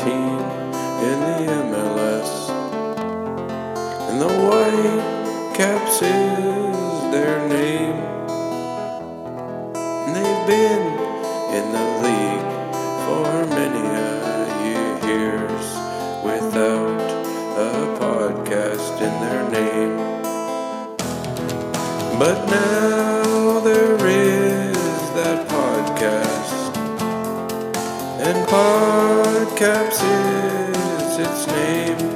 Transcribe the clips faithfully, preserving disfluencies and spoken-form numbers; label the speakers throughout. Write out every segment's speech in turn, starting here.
Speaker 1: team in the M L S. And the Whitecaps is their name. And they've been in the league for many a years without a podcast in their name. But now there is that podcast, and Podcaps is its name.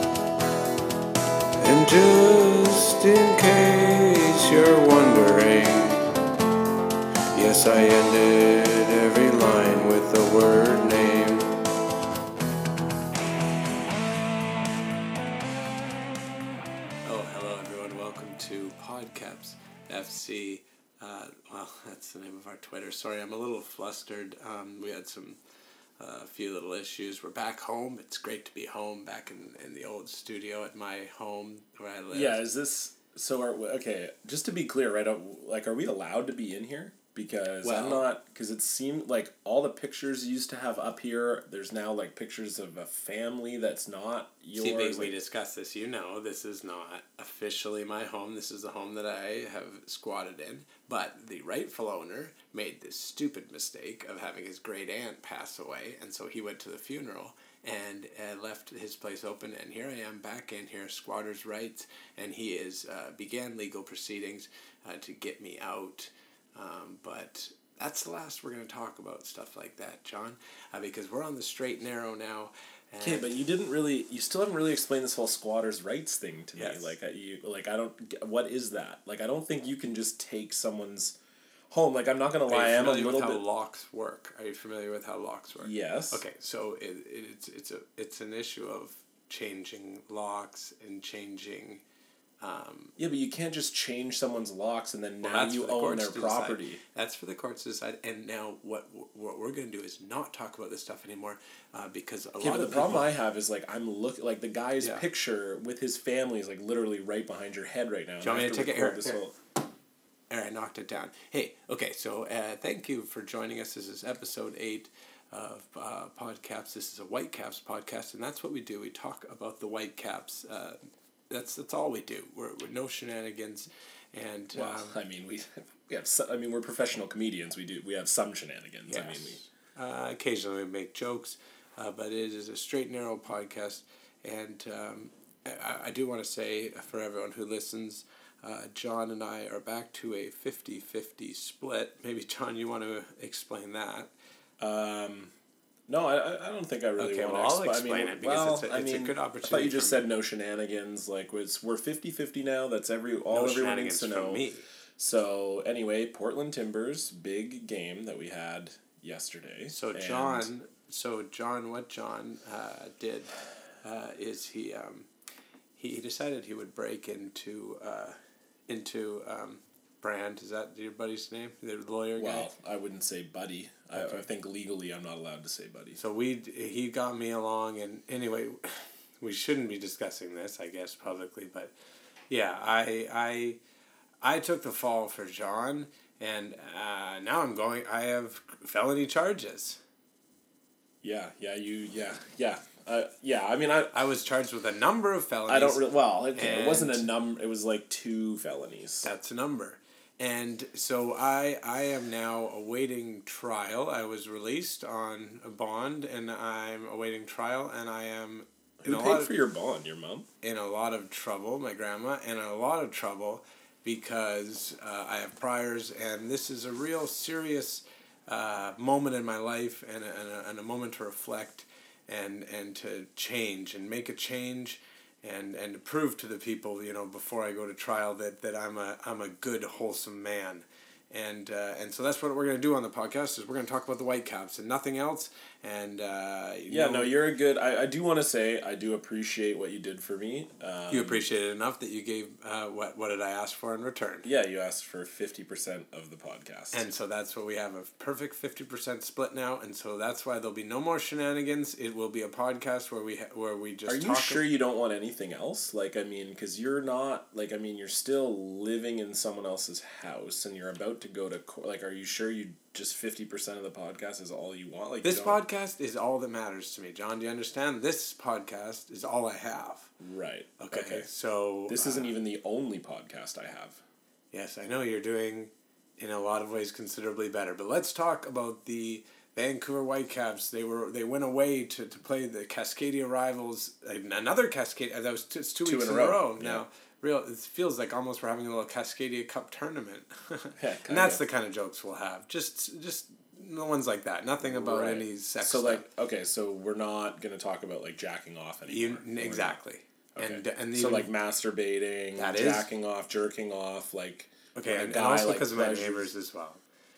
Speaker 1: And just in case you're wondering, yes, I ended every line with the word name. Oh, hello everyone. Welcome to Podcaps F C. Uh, well, that's the name of our Twitter. Sorry, I'm a little flustered. Um, we had some, a uh, few little issues. We're back home. It's great to be home, back in, in the old studio at my home where I live.
Speaker 2: Yeah, is this, so are, okay, just to be clear, right, like, are we allowed to be in here? Because well, I'm not, because it seemed like all the pictures you used to have up here, there's now, like, pictures of a family that's not yours.
Speaker 1: See, we,
Speaker 2: like,
Speaker 1: we discussed this, you know, this is not officially my home. This is the home that I have squatted in. But the rightful owner made this stupid mistake of having his great aunt pass away, and so he went to the funeral and uh, left his place open, and here I am back in here, squatter's rights, and he is uh, began legal proceedings uh, to get me out. Um, but that's the last we're going to talk about stuff like that, John, uh, because we're on the straight and narrow now.
Speaker 2: Okay, but you didn't really, you still haven't really explained this whole squatters' rights thing to
Speaker 1: yes.
Speaker 2: me. Like, I, you, like I don't, what is that? Like, I don't think you can just take someone's home. Like, I'm not going to lie, I'm a little bit...
Speaker 1: Are you familiar with how locks work? Are you familiar with how locks work?
Speaker 2: Yes.
Speaker 1: Okay, so it, it it's it's a it's an issue of changing locks and changing... Um,
Speaker 2: yeah, but you can't just change someone's locks and then
Speaker 1: well,
Speaker 2: now you the own their property.
Speaker 1: Decide. That's for the courts to decide. And now what what we're going to do is not talk about this stuff anymore uh, because a
Speaker 2: yeah,
Speaker 1: lot
Speaker 2: but
Speaker 1: of
Speaker 2: the problem
Speaker 1: people,
Speaker 2: I have is like I'm look like the guy's
Speaker 1: yeah.
Speaker 2: picture with his family is like literally right behind your head right now.
Speaker 1: Do you want me to take it here?
Speaker 2: This
Speaker 1: here.
Speaker 2: Whole...
Speaker 1: There, I knocked it down. Hey, okay, so uh, thank you for joining us. This is episode eight of uh, Podcaps. This is a Whitecaps podcast, and that's what we do. We talk about the Whitecaps. Uh, That's that's all we do. We're, we're no shenanigans, and
Speaker 2: well,
Speaker 1: um,
Speaker 2: I mean we we have some, I mean we're professional comedians. We do we have some shenanigans.
Speaker 1: Yes.
Speaker 2: I mean we
Speaker 1: uh, occasionally we make jokes, uh, but it is a straight and narrow podcast, and um, I, I do want to say for everyone who listens, uh, John and I are back to a fifty-fifty split. Maybe John, you want to explain that?
Speaker 2: Um. No, I I don't think I really
Speaker 1: okay,
Speaker 2: want
Speaker 1: well,
Speaker 2: to
Speaker 1: I'll
Speaker 2: exp-
Speaker 1: explain
Speaker 2: I mean,
Speaker 1: it because
Speaker 2: well,
Speaker 1: it's, a, it's
Speaker 2: I mean,
Speaker 1: a good opportunity.
Speaker 2: I thought you just said
Speaker 1: me.
Speaker 2: no shenanigans. Like it's, we're fifty-fifty now. That's every all
Speaker 1: no
Speaker 2: everyone needs to know.
Speaker 1: From me.
Speaker 2: So anyway, Portland Timbers big game that we had yesterday.
Speaker 1: So
Speaker 2: and
Speaker 1: John, so John, what John uh, did uh, is he um, he decided he would break into uh, into um, Brand. Is that your buddy's name? The lawyer guy?
Speaker 2: Well, I wouldn't say buddy. Okay. I, I think legally I'm not allowed to say buddy.
Speaker 1: So we he got me along, and anyway, we shouldn't be discussing this, I guess, publicly, but yeah, I I I took the fall for John, and uh, now I'm going. I have felony charges.
Speaker 2: Yeah, yeah, you, yeah, yeah. Uh, yeah, I mean, I
Speaker 1: I was charged with a number of felonies.
Speaker 2: I don't really, well, okay, it wasn't a num, it was like two felonies.
Speaker 1: That's a number. And so I I am now awaiting trial. I was released on a bond, and I'm awaiting trial, and I am...
Speaker 2: Who
Speaker 1: in a
Speaker 2: paid
Speaker 1: lot of,
Speaker 2: for your bond? Your mom?
Speaker 1: In a lot of trouble, my grandma, in a lot of trouble because uh, I have priors, and this is a real serious uh, moment in my life, and a, and, a, and a moment to reflect and and to change and make a change. And, and to prove to the people, you know, before I go to trial that, that I'm a I'm a good, wholesome man. And uh, and so that's what we're going to do on the podcast, is we're going to talk about the Whitecaps and nothing else. And uh,
Speaker 2: yeah,
Speaker 1: know,
Speaker 2: no, you're a good... I, I do want to say, I do appreciate what you did for me. Um,
Speaker 1: you appreciate it enough that you gave... Uh, what what did I ask for in return?
Speaker 2: Yeah, you asked for fifty percent of the podcast.
Speaker 1: And so that's what we have, a perfect fifty percent split now. And so that's why there'll be no more shenanigans. It will be a podcast where we ha- where we just
Speaker 2: Are you
Speaker 1: talk
Speaker 2: sure
Speaker 1: of-
Speaker 2: you don't want anything else? Like, I mean, because you're not... Like, I mean, you're still living in someone else's house, and you're about about to go to court? Like, are you sure you just fifty percent of the podcast is all you want? Like,
Speaker 1: this
Speaker 2: you don't...
Speaker 1: podcast is all that matters to me, John. Do you understand? This podcast is all I have.
Speaker 2: Right.
Speaker 1: Okay.
Speaker 2: okay.
Speaker 1: So
Speaker 2: this
Speaker 1: uh,
Speaker 2: isn't even the only podcast I have.
Speaker 1: Yes, I know you're doing, in a lot of ways, considerably better. But let's talk about the Vancouver Whitecaps. They were they went away to, to play the Cascadia Rivals. Another Cascadia. That was two, it's two, two weeks in a row, row. Yeah. now. Real, it feels like almost we're having a little Cascadia Cup tournament,
Speaker 2: yeah,
Speaker 1: and that's the kind of jokes we'll have. Just, just no one's like that. Nothing about right. any sex.
Speaker 2: So,
Speaker 1: stuff.
Speaker 2: like, okay, so we're not gonna talk about like jacking off anymore.
Speaker 1: You, exactly.
Speaker 2: Okay.
Speaker 1: And and
Speaker 2: so like masturbating,
Speaker 1: that
Speaker 2: jacking
Speaker 1: is,
Speaker 2: off, jerking off, like
Speaker 1: okay, and, and also because like, of my neighbors as well.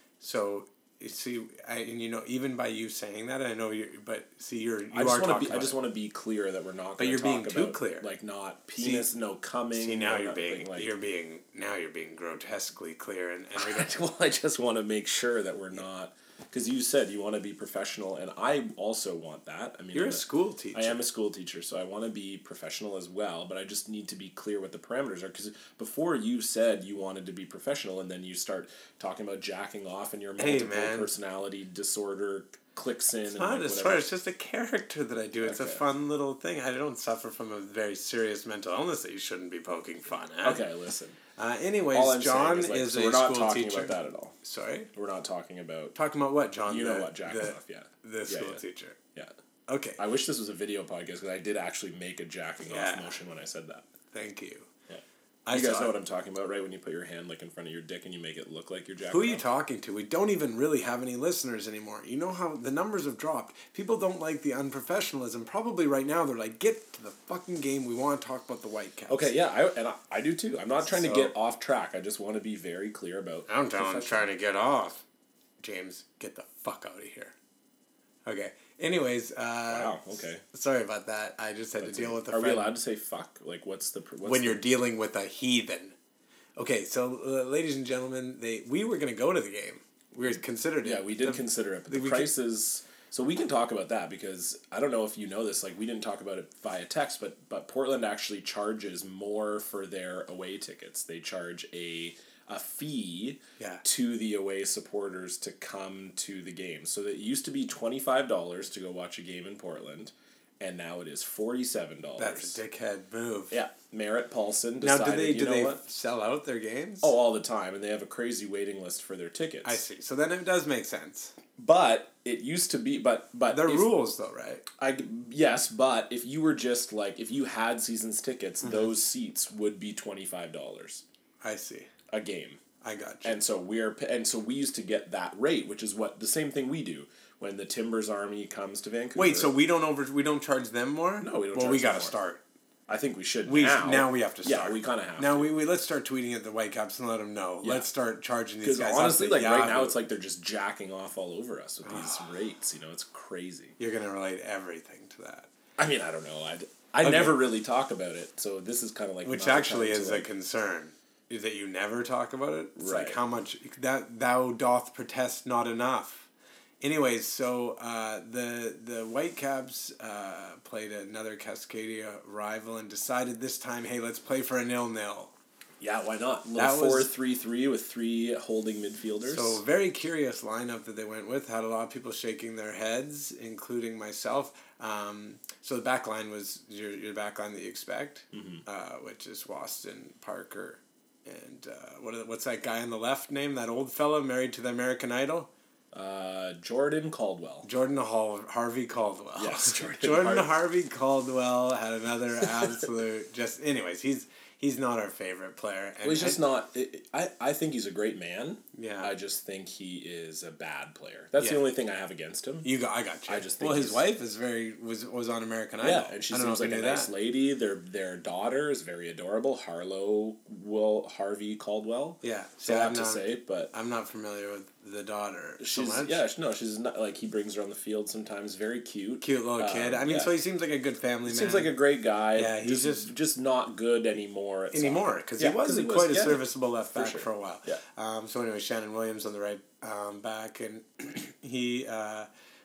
Speaker 1: So. You see, I, and you know, even by you saying that, I know you. But see, you're you
Speaker 2: I just
Speaker 1: are talking.
Speaker 2: Be, I just want to be clear that we're not.
Speaker 1: But you're
Speaker 2: talk
Speaker 1: being
Speaker 2: about,
Speaker 1: too clear.
Speaker 2: Like not penis, see, no coming.
Speaker 1: See now
Speaker 2: no
Speaker 1: you're being
Speaker 2: like,
Speaker 1: you're being now you're being grotesquely clear, and, and we don't.
Speaker 2: Well, I just want to make sure that we're not. Because you said you want to be professional, and I also want that. I mean,
Speaker 1: you're
Speaker 2: I'm
Speaker 1: a school teacher.
Speaker 2: I am a school teacher, so I want to be professional as well. But I just need to be clear what the parameters are. Because before you said you wanted to be professional, and then you start talking about jacking off, and your multiple
Speaker 1: hey,
Speaker 2: personality disorder clicks in.
Speaker 1: It's
Speaker 2: and
Speaker 1: not
Speaker 2: like
Speaker 1: as
Speaker 2: whatever.
Speaker 1: far. It's just a character that I do. It's okay. a fun little thing. I don't suffer from a very serious mental illness that you shouldn't be poking fun at.
Speaker 2: Okay, listen.
Speaker 1: Uh, anyways, John is, like,
Speaker 2: is
Speaker 1: so
Speaker 2: a
Speaker 1: we're not
Speaker 2: school
Speaker 1: talking
Speaker 2: teacher.
Speaker 1: about
Speaker 2: that at all.
Speaker 1: Sorry?
Speaker 2: We're not talking about...
Speaker 1: Talking about what, John?
Speaker 2: You
Speaker 1: the,
Speaker 2: know what, jacking
Speaker 1: the,
Speaker 2: off, yeah.
Speaker 1: The
Speaker 2: yeah,
Speaker 1: school
Speaker 2: yeah.
Speaker 1: teacher.
Speaker 2: Yeah.
Speaker 1: Okay.
Speaker 2: I wish this was a video podcast because I did actually make a jacking
Speaker 1: yeah.
Speaker 2: off motion when I said that.
Speaker 1: Thank you.
Speaker 2: Yeah.
Speaker 1: I
Speaker 2: you guys know
Speaker 1: it.
Speaker 2: what I'm talking about, right? When you put your hand like in front of your dick and you make it look like you're jacking
Speaker 1: Who are you
Speaker 2: off?
Speaker 1: talking to? We don't even really have any listeners anymore. You know how the numbers have dropped. People don't like the unprofessionalism. Probably right now they're like, get to the fucking game. We want to talk about the Whitecaps.
Speaker 2: Okay, yeah, I, and I, I do too. I'm not trying so, to get off track. I just want to be very clear about...
Speaker 1: I'm trying to get off. James, get the fuck out of here. Okay. Anyways, uh...
Speaker 2: Wow, okay.
Speaker 1: Sorry about that. I just had That's to deal a, with the
Speaker 2: Are
Speaker 1: friend.
Speaker 2: we allowed to say fuck? Like, what's the... What's
Speaker 1: when
Speaker 2: the,
Speaker 1: you're dealing with a heathen. Okay, so, uh, ladies and gentlemen, they we were going to go to the game. We considered it.
Speaker 2: Yeah, we did the, consider it, but the, the prices... So we can talk about that because I don't know if you know this, like we didn't talk about it via text, but but Portland actually charges more for their away tickets. They charge a a fee
Speaker 1: yeah.
Speaker 2: to the away supporters to come to the game. So it used to be twenty-five dollars to go watch a game in Portland, and now it is forty-seven dollars.
Speaker 1: That's a dickhead move.
Speaker 2: Yeah. Merritt Paulson decided,
Speaker 1: now, do they, do
Speaker 2: you know
Speaker 1: they
Speaker 2: what?
Speaker 1: sell out their games?
Speaker 2: Oh, all the time, and they have a crazy waiting list for their tickets.
Speaker 1: I see. So then it does make sense.
Speaker 2: But it used to be, but but
Speaker 1: there are rules though, right?
Speaker 2: I yes, but if you were just like if you had seasons tickets, mm-hmm. those seats would be twenty five dollars.
Speaker 1: I see.
Speaker 2: A game.
Speaker 1: I got you.
Speaker 2: And so we're and so we used to get that rate, which is what the same thing we do when the Timbers Army comes to Vancouver.
Speaker 1: Wait, so we don't over we don't charge them more?
Speaker 2: No, we don't.
Speaker 1: Well,
Speaker 2: charge
Speaker 1: we got
Speaker 2: to
Speaker 1: start.
Speaker 2: I think we should
Speaker 1: we
Speaker 2: now.
Speaker 1: Sh- now we have to start.
Speaker 2: Yeah, we kind of have.
Speaker 1: Now
Speaker 2: to.
Speaker 1: we, we let's start tweeting at the Whitecaps and let them know. Yeah. Let's start charging these guys.
Speaker 2: Because honestly, like
Speaker 1: Yahoo.
Speaker 2: right now, it's like they're just jacking off all over us with these rates. You know, it's crazy.
Speaker 1: You're gonna relate everything to that.
Speaker 2: I mean, I don't know. I I okay. never really talk about it, so this is kind of like
Speaker 1: which actually is like, a concern. Is that you never talk about it? It's
Speaker 2: right.
Speaker 1: like how much that thou doth protest not enough. Anyways, so uh, the the Whitecaps uh, played another Cascadia rival and decided this time, hey, let's play for a nil-nil.
Speaker 2: Yeah, why not? A little four three three with three holding midfielders.
Speaker 1: So very curious lineup that they went with. Had a lot of people shaking their heads, including myself. Um, so the back line was your, your back line that you expect,
Speaker 2: mm-hmm.
Speaker 1: uh, which is Waston, Parker, and uh, what are the, what's that guy on the left name? That old fella married to the American Idol?
Speaker 2: Uh, Jordan Caldwell.
Speaker 1: Jordan Hall, Harvey Caldwell.
Speaker 2: Yes, Jordan,
Speaker 1: Jordan
Speaker 2: Harvey.
Speaker 1: Harvey Caldwell had another absolute just. Anyways, he's he's not our favorite player. And
Speaker 2: well, he's just I, not. I I think he's a great man.
Speaker 1: Yeah.
Speaker 2: I just think he is a bad player. That's
Speaker 1: yeah.
Speaker 2: the only thing I have against him.
Speaker 1: You got. I got you.
Speaker 2: I just think
Speaker 1: well, his wife is very was was on American Idol.
Speaker 2: Yeah, and she seems like a nice
Speaker 1: that.
Speaker 2: lady. Their their daughter is very adorable. Harlow Will Harvey Caldwell.
Speaker 1: Yeah,
Speaker 2: sad to say, but
Speaker 1: I'm not familiar with the daughter.
Speaker 2: She's
Speaker 1: so much.
Speaker 2: yeah no she's not like he brings her on the field sometimes. Very cute,
Speaker 1: cute little
Speaker 2: um,
Speaker 1: kid. I mean,
Speaker 2: yeah.
Speaker 1: so he seems like a good family man.
Speaker 2: Seems like a great guy.
Speaker 1: Yeah, he's
Speaker 2: just just, just not good anymore. At
Speaker 1: anymore because yeah, he was
Speaker 2: he
Speaker 1: quite
Speaker 2: was,
Speaker 1: a
Speaker 2: yeah,
Speaker 1: serviceable left back for,
Speaker 2: sure.
Speaker 1: for a while.
Speaker 2: Yeah.
Speaker 1: Um. So anyway, Shannon Williams on the right um, back, and he uh,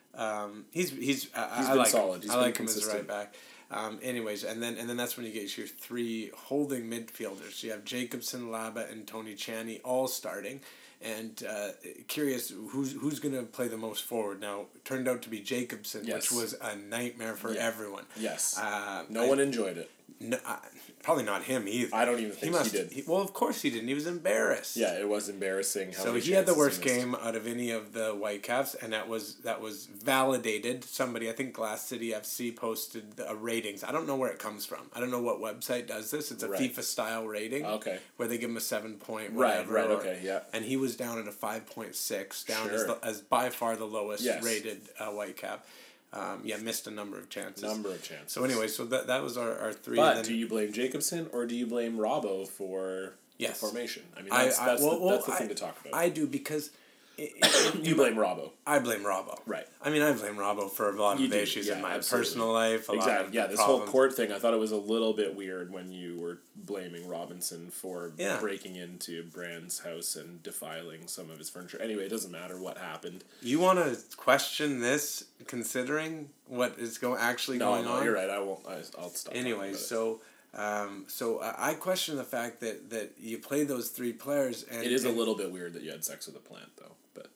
Speaker 1: um, he's he's uh,
Speaker 2: he's
Speaker 1: I
Speaker 2: been
Speaker 1: like
Speaker 2: solid. He's
Speaker 1: I
Speaker 2: been
Speaker 1: like him as
Speaker 2: consistent.
Speaker 1: a right back. Um, anyways, and then and then that's when you get your three holding midfielders. So you have Jacobson, Laba, and Tony Chaney all starting. and uh, curious who's who's going to play the most forward. Now, it turned out to be Jacobson,
Speaker 2: Yes.
Speaker 1: which was a nightmare for
Speaker 2: Yeah.
Speaker 1: everyone.
Speaker 2: Yes.
Speaker 1: Uh,
Speaker 2: no
Speaker 1: I,
Speaker 2: one enjoyed it.
Speaker 1: No, uh, probably not him either.
Speaker 2: I don't even think he,
Speaker 1: must,
Speaker 2: he did.
Speaker 1: He, well, of course he didn't. He was embarrassed.
Speaker 2: Yeah, it was embarrassing. How
Speaker 1: so
Speaker 2: many
Speaker 1: he had the
Speaker 2: chances
Speaker 1: worst
Speaker 2: he missed.
Speaker 1: game out of any of the Whitecaps, and that was that was validated. Somebody, I think Glass City F C posted the uh, ratings. I don't know where it comes from. I don't know what website does this. It's a
Speaker 2: Right.
Speaker 1: FIFA style rating.
Speaker 2: Okay.
Speaker 1: Where they give him a seven point
Speaker 2: Right,
Speaker 1: whatever.
Speaker 2: right,
Speaker 1: or-
Speaker 2: okay, yeah.
Speaker 1: And he was down at a five point six, down as,
Speaker 2: Sure.
Speaker 1: the, as by far the lowest
Speaker 2: Yes.
Speaker 1: rated uh, Whitecap. Um, yeah, missed a number of chances.
Speaker 2: Number of chances.
Speaker 1: So anyway, so that that was our, our three.
Speaker 2: But
Speaker 1: and then,
Speaker 2: do you blame Jacobson or do you blame Robbo for
Speaker 1: Yes.
Speaker 2: the formation? I mean,
Speaker 1: I-
Speaker 2: that's,
Speaker 1: I-
Speaker 2: that's,
Speaker 1: well,
Speaker 2: the,
Speaker 1: well,
Speaker 2: that's the
Speaker 1: I-
Speaker 2: thing to talk about.
Speaker 1: I do because it, it,
Speaker 2: you blame Robbo.
Speaker 1: I blame Robbo.
Speaker 2: Right.
Speaker 1: I mean, I blame Robbo for a lot
Speaker 2: You
Speaker 1: of
Speaker 2: do,
Speaker 1: issues
Speaker 2: yeah,
Speaker 1: in my
Speaker 2: absolutely.
Speaker 1: personal life. A lot
Speaker 2: Exactly.
Speaker 1: of
Speaker 2: Yeah,
Speaker 1: the
Speaker 2: this
Speaker 1: problems.
Speaker 2: whole court thing, I thought it was a little bit weird when you were blaming Robinson for
Speaker 1: Yeah.
Speaker 2: breaking into Brand's house and defiling some of his furniture. Anyway, it doesn't matter what happened.
Speaker 1: You want to question this, considering what is go actually
Speaker 2: No,
Speaker 1: going
Speaker 2: no,
Speaker 1: on?
Speaker 2: you're right. I won't. I, I'll stop.
Speaker 1: Anyway,
Speaker 2: talking about
Speaker 1: so um, so I I question the fact that, that you played those three players and
Speaker 2: it. It is a
Speaker 1: and-
Speaker 2: little bit weird that you had sex with a plant, though. But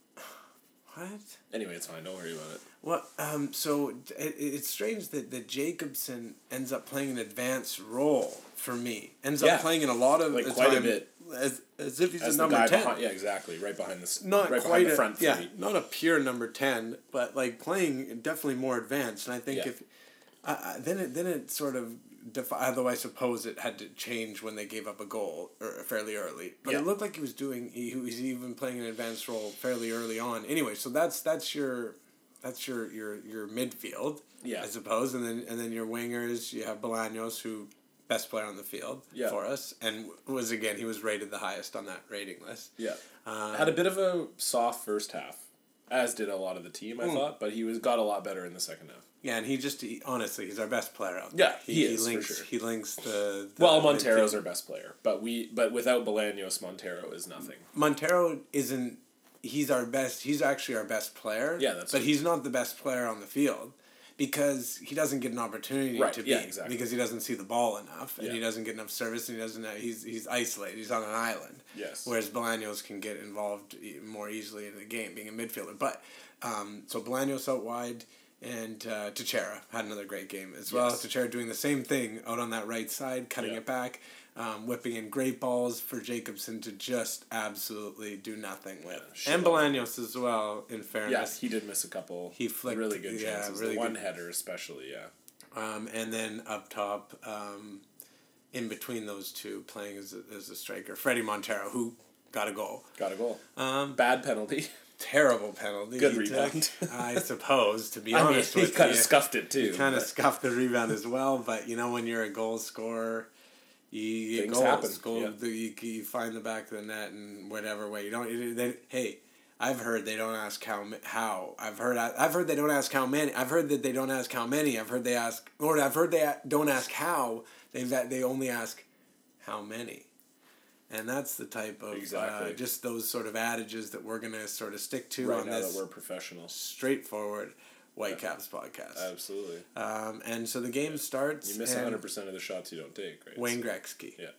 Speaker 1: what?
Speaker 2: anyway, it's fine. Don't worry about it.
Speaker 1: Well, um, so it, it's strange that, that Jacobson ends up playing an advanced role for me. Ends
Speaker 2: Yeah.
Speaker 1: up playing in a lot of
Speaker 2: Like,
Speaker 1: the
Speaker 2: quite a
Speaker 1: time
Speaker 2: bit.
Speaker 1: as, as if he's
Speaker 2: As
Speaker 1: a
Speaker 2: the
Speaker 1: number
Speaker 2: guy
Speaker 1: ten.
Speaker 2: behind, yeah, exactly, right behind this,
Speaker 1: Not
Speaker 2: right
Speaker 1: quite
Speaker 2: behind the
Speaker 1: a,
Speaker 2: front three.
Speaker 1: yeah, not a pure number ten, but like playing definitely more advanced. And I think
Speaker 2: Yeah.
Speaker 1: if uh, uh, then it then it sort of defi- although I suppose it had to change when they gave up a goal or fairly early. But
Speaker 2: Yeah.
Speaker 1: it looked like he was doing he, he was even playing an advanced role fairly early on. Anyway, so that's that's your that's your your your midfield,
Speaker 2: Yeah.
Speaker 1: I suppose, and then and then your wingers. You have Bolaños, who best player on the field
Speaker 2: Yeah.
Speaker 1: for us, and was again he was rated the highest on that rating list.
Speaker 2: Yeah,
Speaker 1: Um,
Speaker 2: had a bit of a soft first half, as did a lot of the team. I
Speaker 1: Mm.
Speaker 2: thought, but he was got a lot better in the second half.
Speaker 1: Yeah, and he just he, honestly he's our best player out
Speaker 2: Yeah,
Speaker 1: there.
Speaker 2: he is, for
Speaker 1: links,
Speaker 2: sure.
Speaker 1: He links the, the
Speaker 2: Well, Montero's
Speaker 1: midfield.
Speaker 2: our best player, but we but without Bolaños, Montero is nothing.
Speaker 1: Montero isn't. He's our best. He's actually our best player.
Speaker 2: Yeah, that's
Speaker 1: But
Speaker 2: true.
Speaker 1: he's not the best player on the field because he doesn't get an opportunity
Speaker 2: Right,
Speaker 1: to be
Speaker 2: yeah, exactly.
Speaker 1: because he doesn't see the ball enough and
Speaker 2: Yeah.
Speaker 1: he doesn't get enough service and he doesn't. He's he's isolated. He's on an island.
Speaker 2: Yes.
Speaker 1: Whereas Bolaños can get involved e- more easily in the game, being a midfielder. But um, so Bolaños out wide. And uh, Teixeira had another great game as well.
Speaker 2: Yes.
Speaker 1: Teixeira doing the same thing out on that right side, cutting
Speaker 2: Yeah.
Speaker 1: it back, um, whipping in great balls for Jacobson to just absolutely do nothing with.
Speaker 2: shit
Speaker 1: And
Speaker 2: on
Speaker 1: Bolaños as well, in
Speaker 2: Yeah,
Speaker 1: fairness.
Speaker 2: he did miss a couple.
Speaker 1: He flicked-
Speaker 2: really good
Speaker 1: yeah,
Speaker 2: chances.
Speaker 1: really
Speaker 2: the one
Speaker 1: good.
Speaker 2: header, especially. Yeah.
Speaker 1: Um, and then up top, um, in between those two, playing as a, as a striker, Freddie Montero, who got a goal.
Speaker 2: Got a goal.
Speaker 1: Um,
Speaker 2: Bad penalty.
Speaker 1: terrible penalty.
Speaker 2: Good
Speaker 1: he
Speaker 2: rebound.
Speaker 1: took, I suppose, to be
Speaker 2: I mean,
Speaker 1: honest
Speaker 2: he
Speaker 1: with
Speaker 2: kind of
Speaker 1: you.
Speaker 2: scuffed it too.
Speaker 1: He kind of
Speaker 2: but-
Speaker 1: scuffed the rebound as well, but you know when you're a goal scorer, you, you get
Speaker 2: Things
Speaker 1: goals.
Speaker 2: happen,
Speaker 1: Goal,
Speaker 2: yeah.
Speaker 1: the, you, you find the back of the net in whatever way. You don't. You, they, hey, I've heard they don't ask how ma- how. I've heard I've heard they don't ask how many. I've heard that they don't ask how many. I've heard they ask or I've heard they a- don't ask how. They they only ask how many. And that's the type of
Speaker 2: Exactly.
Speaker 1: uh, just those sort of adages that we're gonna sort of stick to
Speaker 2: right
Speaker 1: on
Speaker 2: now
Speaker 1: this
Speaker 2: that we're professionals.
Speaker 1: straightforward Whitecaps podcast.
Speaker 2: Absolutely.
Speaker 1: Um, and so the game starts.
Speaker 2: You miss
Speaker 1: and
Speaker 2: one hundred percent of the shots you don't take, right?
Speaker 1: Wayne
Speaker 2: So-
Speaker 1: Gretzky.
Speaker 2: Yeah.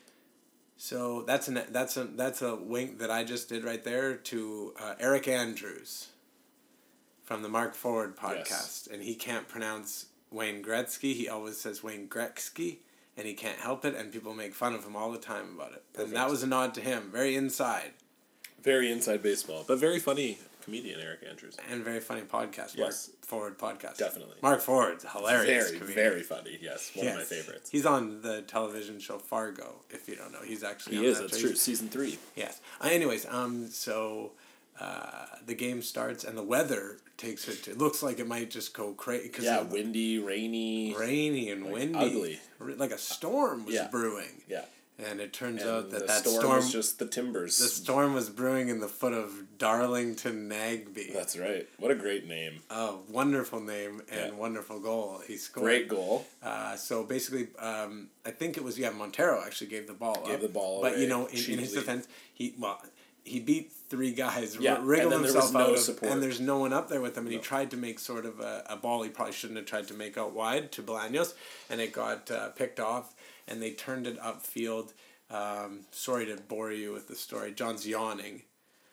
Speaker 1: So that's an that's a that's a wink that I just did right there to uh, Eric Andrews from the Mark Forward podcast,
Speaker 2: Yes.
Speaker 1: and he can't pronounce Wayne Gretzky. He always says Wayne Gretzky, and he can't help it, and people make fun of him all the time about it.
Speaker 2: Perfect.
Speaker 1: And that was a nod to him, very inside
Speaker 2: Very inside baseball, but very funny comedian, Eric Andrews.
Speaker 1: and very funny podcast.
Speaker 2: Yes.
Speaker 1: Mark Forward podcast,
Speaker 2: Definitely.
Speaker 1: Mark Forward's a hilarious.
Speaker 2: Very,
Speaker 1: comedian.
Speaker 2: very funny. Yes, one of my
Speaker 1: Yes.
Speaker 2: favorites.
Speaker 1: He's on the television show Fargo. If you don't know, he's actually
Speaker 2: He
Speaker 1: on
Speaker 2: is.
Speaker 1: that
Speaker 2: That's
Speaker 1: show.
Speaker 2: true. Season three.
Speaker 1: Yes. Uh, anyways, um, so uh, the game starts and the weather takes it. To, it looks like it might just go crazy because
Speaker 2: Yeah, windy, rainy.
Speaker 1: rainy and
Speaker 2: like,
Speaker 1: windy,
Speaker 2: ugly.
Speaker 1: R- like a storm was
Speaker 2: Yeah.
Speaker 1: brewing.
Speaker 2: Yeah.
Speaker 1: And it turns
Speaker 2: And
Speaker 1: out that
Speaker 2: the
Speaker 1: that
Speaker 2: storm,
Speaker 1: storm,
Speaker 2: was just the timbers.
Speaker 1: the storm was brewing in the foot of Darlington Nagby.
Speaker 2: That's right. What a great name.
Speaker 1: Oh, wonderful name and
Speaker 2: Yeah.
Speaker 1: wonderful goal he scored.
Speaker 2: Great goal.
Speaker 1: Uh, so basically, um, I think it was yeah Montero actually gave the ball
Speaker 2: Gave
Speaker 1: up.
Speaker 2: the ball
Speaker 1: but you
Speaker 2: away
Speaker 1: know in, in his
Speaker 2: cheaply.
Speaker 1: defense, he well he beat three guys,
Speaker 2: Yeah,
Speaker 1: r-
Speaker 2: and
Speaker 1: wriggled
Speaker 2: then there
Speaker 1: himself
Speaker 2: was no
Speaker 1: out of,
Speaker 2: support.
Speaker 1: and there's no one up there with him, and
Speaker 2: No.
Speaker 1: he tried to make sort of a, a ball he probably shouldn't have tried to make out wide to Bolaños, and it got uh, picked off, and they turned it upfield. Um, sorry to bore you with the story. John's yawning.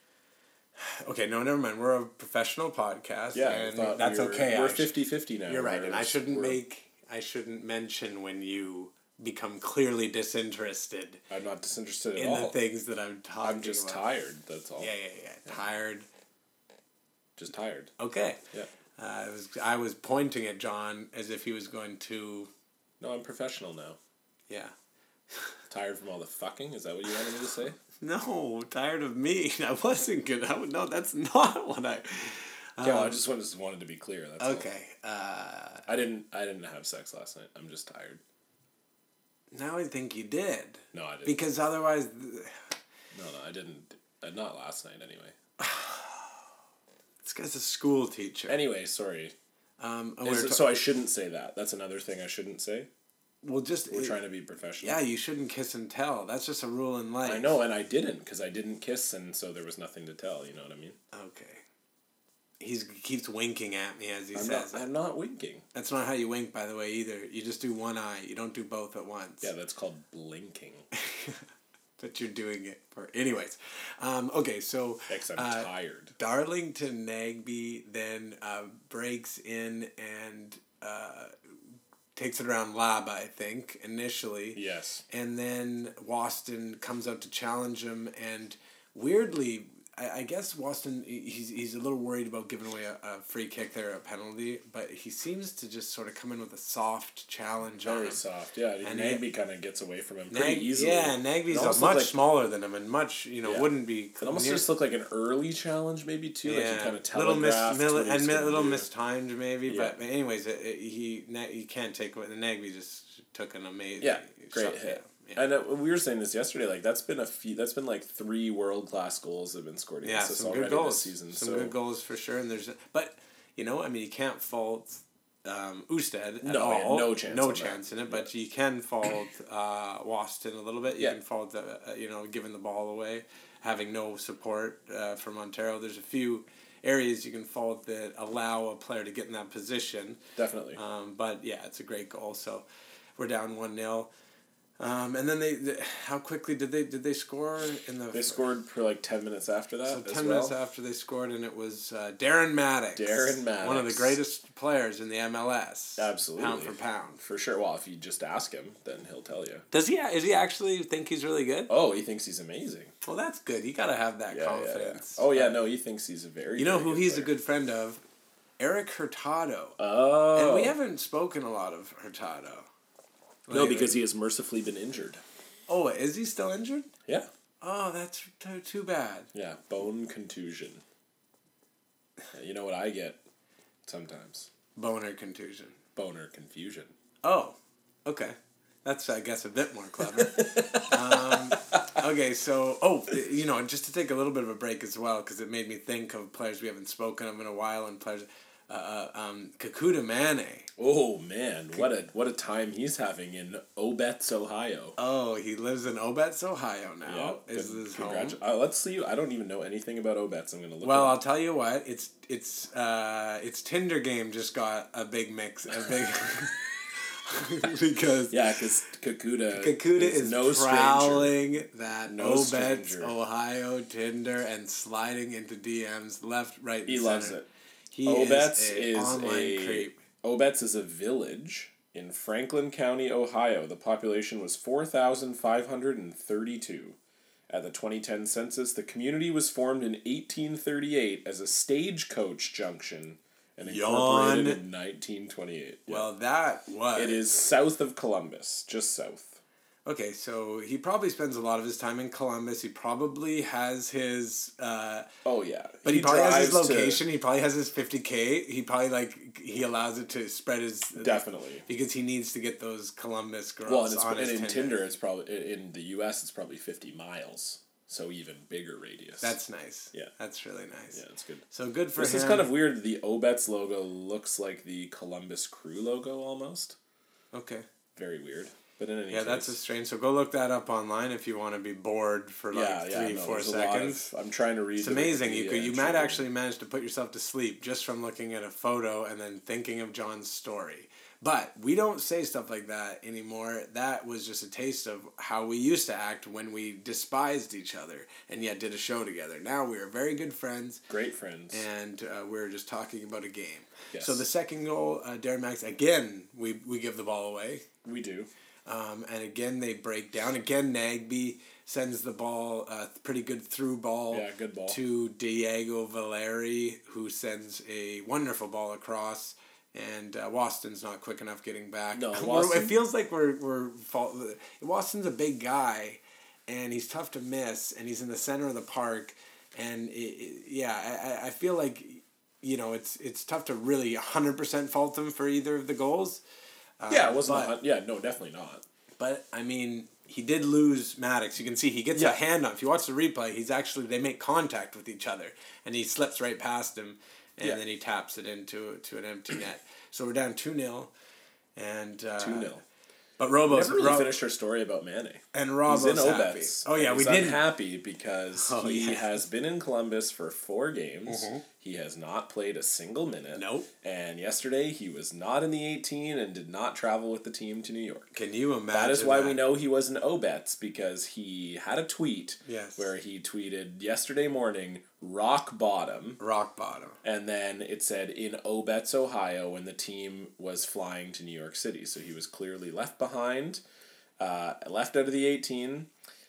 Speaker 1: Okay, no, never mind. We're a professional podcast,
Speaker 2: Yeah,
Speaker 1: and
Speaker 2: I thought
Speaker 1: that's
Speaker 2: we were,
Speaker 1: okay.
Speaker 2: We're
Speaker 1: I sh-
Speaker 2: fifty-fifty now.
Speaker 1: You're right, and I shouldn't
Speaker 2: we're-
Speaker 1: make, I shouldn't mention when you become clearly disinterested
Speaker 2: I'm not disinterested at
Speaker 1: in
Speaker 2: all.
Speaker 1: the things that I'm talking
Speaker 2: I'm just
Speaker 1: about.
Speaker 2: tired, that's all.
Speaker 1: Yeah, yeah, yeah, yeah. Tired.
Speaker 2: Just tired.
Speaker 1: Okay.
Speaker 2: Yeah.
Speaker 1: Uh, I was I was pointing at John as if he was going to.
Speaker 2: No, I'm professional now.
Speaker 1: Yeah.
Speaker 2: Tired from all the fucking? Is that what you wanted me to say?
Speaker 1: No, tired of me. I wasn't good. I would no. That's not what I. Um,
Speaker 2: Yeah, well, I just wanted, just wanted to be clear. That's
Speaker 1: okay.
Speaker 2: all.
Speaker 1: Uh,
Speaker 2: I didn't. I didn't have sex last night. I'm just tired.
Speaker 1: now I think you did.
Speaker 2: No, I didn't.
Speaker 1: Because otherwise.
Speaker 2: No, no, I didn't. Uh, not last night, anyway.
Speaker 1: This guy's a school teacher.
Speaker 2: Anyway, sorry.
Speaker 1: Um, and
Speaker 2: Is
Speaker 1: we're
Speaker 2: it-
Speaker 1: ta-
Speaker 2: so I shouldn't say that. That's another thing I shouldn't say.
Speaker 1: well, just
Speaker 2: We're
Speaker 1: it-
Speaker 2: trying to be professional.
Speaker 1: Yeah, you shouldn't kiss and tell. That's just a rule in life.
Speaker 2: I know, and I didn't because I didn't kiss, and so there was nothing to tell. You know what I mean?
Speaker 1: Okay. He's he keeps winking at me as he
Speaker 2: I'm
Speaker 1: says
Speaker 2: not,
Speaker 1: it.
Speaker 2: I'm not winking.
Speaker 1: That's not how you wink, by the way, either. You just do one eye. You don't do both at once.
Speaker 2: Yeah, that's called blinking.
Speaker 1: But you're doing it for... Anyways. Um, okay, so...
Speaker 2: Because I'm
Speaker 1: uh,
Speaker 2: tired.
Speaker 1: Darlington Nagby then uh, breaks in and uh, takes it around Lab, I think, initially.
Speaker 2: Yes.
Speaker 1: And then Waston comes out to challenge him, and weirdly, I, I guess Waston, he's, he's a little worried about giving away a, a free kick there, a penalty, but he seems to just sort of come in with a soft challenge on
Speaker 2: Very
Speaker 1: him.
Speaker 2: soft. Yeah,
Speaker 1: And
Speaker 2: Nagby kind of gets away from him
Speaker 1: Nag-
Speaker 2: pretty easily.
Speaker 1: Yeah, Nagby's
Speaker 2: It
Speaker 1: a
Speaker 2: almost
Speaker 1: much
Speaker 2: looked like-
Speaker 1: smaller than him, and much, you know,
Speaker 2: Yeah.
Speaker 1: wouldn't be...
Speaker 2: It almost
Speaker 1: near-
Speaker 2: just looked like an early challenge, maybe, too. Like he kind of
Speaker 1: little mis-
Speaker 2: telegraphed
Speaker 1: mil-
Speaker 2: what he was
Speaker 1: and mi-
Speaker 2: gonna
Speaker 1: little
Speaker 2: do.
Speaker 1: mistimed maybe,
Speaker 2: Yeah.
Speaker 1: but anyways, it, it, he Na- you can't take away. The Nagby just took an amazing
Speaker 2: Yeah, great
Speaker 1: shot.
Speaker 2: hit.
Speaker 1: Yeah,
Speaker 2: And uh, we were saying this yesterday. Like that's been a few. That's been like three world class goals that have been scored
Speaker 1: yeah,
Speaker 2: against us
Speaker 1: some
Speaker 2: already
Speaker 1: good goals.
Speaker 2: this season.
Speaker 1: Some
Speaker 2: so
Speaker 1: good goals for sure. And there's, but you know, I mean, you can't fault um, Usted at
Speaker 2: No, yeah,
Speaker 1: all.
Speaker 2: no chance
Speaker 1: No
Speaker 2: on
Speaker 1: chance
Speaker 2: that.
Speaker 1: in it. But you can fault uh, Waston a little bit. You
Speaker 2: Yeah.
Speaker 1: can fault the, uh, you know, giving the ball away, having no support uh, from Ontario. There's a few areas you can fault that allow a player to get in that position.
Speaker 2: Definitely.
Speaker 1: Um, but yeah, it's a great goal. So we're down one nil. Um, and then they, they, how quickly did they did they score in the?
Speaker 2: They scored for like ten minutes after that.
Speaker 1: So
Speaker 2: as
Speaker 1: ten
Speaker 2: well.
Speaker 1: minutes after they scored, and it was uh, Darren Maddox.
Speaker 2: Darren
Speaker 1: one of the
Speaker 2: Maddox.
Speaker 1: greatest players in the M L S.
Speaker 2: Absolutely.
Speaker 1: pound for pound.
Speaker 2: For sure. Well, if you just ask him, then he'll tell you.
Speaker 1: Does he? Is he actually think he's really good?
Speaker 2: Oh, he thinks he's amazing.
Speaker 1: Well, that's good. You gotta have that
Speaker 2: Yeah, yeah, yeah.
Speaker 1: confidence.
Speaker 2: Oh yeah,
Speaker 1: Uh,
Speaker 2: no, he thinks he's a very.
Speaker 1: You know
Speaker 2: very
Speaker 1: who
Speaker 2: good
Speaker 1: he's
Speaker 2: player.
Speaker 1: a good friend of? Eric Hurtado.
Speaker 2: Oh.
Speaker 1: And we haven't spoken a lot of Hurtado.
Speaker 2: No,
Speaker 1: lately.
Speaker 2: because he has mercifully been injured.
Speaker 1: Oh, is he still injured?
Speaker 2: Yeah.
Speaker 1: Oh, that's too, too bad.
Speaker 2: Yeah, bone contusion. Yeah, you know what I get sometimes?
Speaker 1: Boner contusion.
Speaker 2: Boner confusion.
Speaker 1: Oh, okay. That's, I guess, a bit more clever. um, okay, so, oh, you know, just to take a little bit of a break as well, because it made me think of players we haven't spoken of in a while, and players, uh, uh, um, Kakuta Mane.
Speaker 2: Oh man, what a what a time he's having in Obetz, Ohio.
Speaker 1: Oh, he lives in Obetz, Ohio now.
Speaker 2: Yeah,
Speaker 1: Is
Speaker 2: good-
Speaker 1: his
Speaker 2: congratu-
Speaker 1: home.
Speaker 2: Uh, let's see. I don't even know anything about Obetz. I'm gonna look.
Speaker 1: Well,
Speaker 2: it
Speaker 1: I'll
Speaker 2: up.
Speaker 1: tell you what. It's it's uh its Tinder game just got a big mix, a big because
Speaker 2: yeah, because Kakuta
Speaker 1: Kakuta
Speaker 2: is,
Speaker 1: is
Speaker 2: no stranger.
Speaker 1: prowling that
Speaker 2: No
Speaker 1: Obetz,
Speaker 2: stranger.
Speaker 1: Ohio Tinder and sliding into D Ms left, right, and
Speaker 2: He
Speaker 1: center.
Speaker 2: loves it.
Speaker 1: He
Speaker 2: Obetz
Speaker 1: is a
Speaker 2: is
Speaker 1: online
Speaker 2: a
Speaker 1: creep.
Speaker 2: Obetz is a village in Franklin County, Ohio. The population was four thousand five hundred and thirty-two. At the twenty ten census, the community was formed in eighteen thirty-eight as a stagecoach junction and incorporated
Speaker 1: Yawn.
Speaker 2: in nineteen twenty-eight. Yeah.
Speaker 1: Well, that was
Speaker 2: It is south of Columbus, just south.
Speaker 1: okay. So he probably spends a lot of his time in Columbus. He probably has his. Uh,
Speaker 2: Oh yeah,
Speaker 1: But he, probably has his
Speaker 2: drives to-
Speaker 1: location. He probably has his fifty K. He probably like he allows it to spread his
Speaker 2: Definitely.
Speaker 1: because he needs to get those Columbus girls
Speaker 2: Well, and, it's,
Speaker 1: on
Speaker 2: and
Speaker 1: his
Speaker 2: in
Speaker 1: Tinder.
Speaker 2: Tinder, it's probably in the U S. It's probably fifty miles, so even bigger radius.
Speaker 1: That's nice.
Speaker 2: Yeah.
Speaker 1: That's really nice.
Speaker 2: yeah, it's good.
Speaker 1: So good for
Speaker 2: This
Speaker 1: him.
Speaker 2: is kind of weird. The Obetz logo looks like the Columbus Crew logo almost.
Speaker 1: Okay.
Speaker 2: Very weird. But in any
Speaker 1: yeah,
Speaker 2: case.
Speaker 1: that's a strange. So go look that up online if you want to be bored for like
Speaker 2: yeah,
Speaker 1: three,
Speaker 2: yeah, no,
Speaker 1: four seconds.
Speaker 2: Of, I'm trying to read.
Speaker 1: It's amazing. You could, you might
Speaker 2: entry.
Speaker 1: actually manage to put yourself to sleep just from looking at a photo and then thinking of John's story. But we don't say stuff like that anymore. That was just a taste of how we used to act when we despised each other and yet did a show together. Now we are very good friends.
Speaker 2: Great friends.
Speaker 1: And uh, we're just talking about a game.
Speaker 2: Yes.
Speaker 1: So the second goal, uh, Darren Max, again, we, we give the ball away.
Speaker 2: We do.
Speaker 1: Um, and again, they break down. Again, Nagbe sends the ball, a uh, pretty good through ball,
Speaker 2: yeah, good ball,
Speaker 1: to Diego Valeri, who sends a wonderful ball across. And uh, Waston's not quick enough getting back.
Speaker 2: No, Waston?
Speaker 1: It feels like we're we're fault. Waston's a big guy, and he's tough to miss, and he's in the center of the park, and it, it, yeah, I, I feel like, you know, it's it's tough to really a hundred percent fault him for either of the goals.
Speaker 2: Um, yeah, it wasn't. But, a, yeah, no, definitely not.
Speaker 1: But I mean, he did lose Maddox. You can see he gets yeah. a hand on. If you watch the replay, he's actually they make contact with each other, and he slips right past him. And yeah. then he taps it into to an empty net. So we're down two nil, and uh,
Speaker 2: two nil.
Speaker 1: But Robo's
Speaker 2: we never really
Speaker 1: Rob,
Speaker 2: finished our story about Mane.
Speaker 1: And Robo's
Speaker 2: He's in
Speaker 1: happy.
Speaker 2: Obets.
Speaker 1: Oh yeah,
Speaker 2: He's
Speaker 1: we did
Speaker 2: happy because
Speaker 1: oh,
Speaker 2: he
Speaker 1: yeah.
Speaker 2: has been in Columbus for four games.
Speaker 1: Mm-hmm.
Speaker 2: He has not played a single minute.
Speaker 1: Nope.
Speaker 2: And yesterday he was not in the eighteen and did not travel with the team to New York.
Speaker 1: Can you imagine?
Speaker 2: That is why
Speaker 1: that?
Speaker 2: we know he was in Obets, because he had a tweet
Speaker 1: yes.
Speaker 2: where he tweeted yesterday morning, rock bottom.
Speaker 1: Rock bottom.
Speaker 2: And then it said in Obets, Ohio, when the team was flying to New York City. So he was clearly left behind, uh, left out of the eighteen.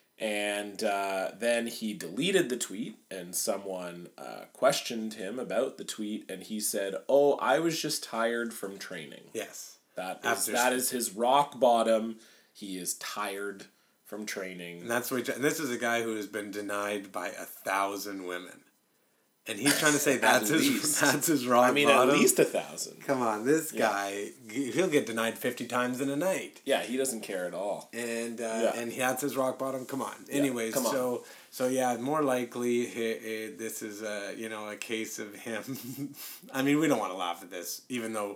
Speaker 2: And uh, then he deleted the tweet, and someone uh, questioned him about the tweet, and he said, "Oh, I was just tired from training."
Speaker 1: Yes.
Speaker 2: That is, that is his rock bottom. He is tired from training.
Speaker 1: And that's what, and this is a guy who has been denied by a thousand women. And he's trying to say that's his that's his rock
Speaker 2: I mean,
Speaker 1: bottom.
Speaker 2: at least a thousand.
Speaker 1: Come on, this
Speaker 2: yeah.
Speaker 1: guy, he'll get denied fifty times in a night.
Speaker 2: Yeah, he doesn't care at all.
Speaker 1: And uh,
Speaker 2: yeah.
Speaker 1: and that's his rock bottom. Come on.
Speaker 2: Yeah,
Speaker 1: Anyways,
Speaker 2: come on.
Speaker 1: so so yeah, more likely he, he, this is a you know a case of him. I mean, we don't want to laugh at this, even though,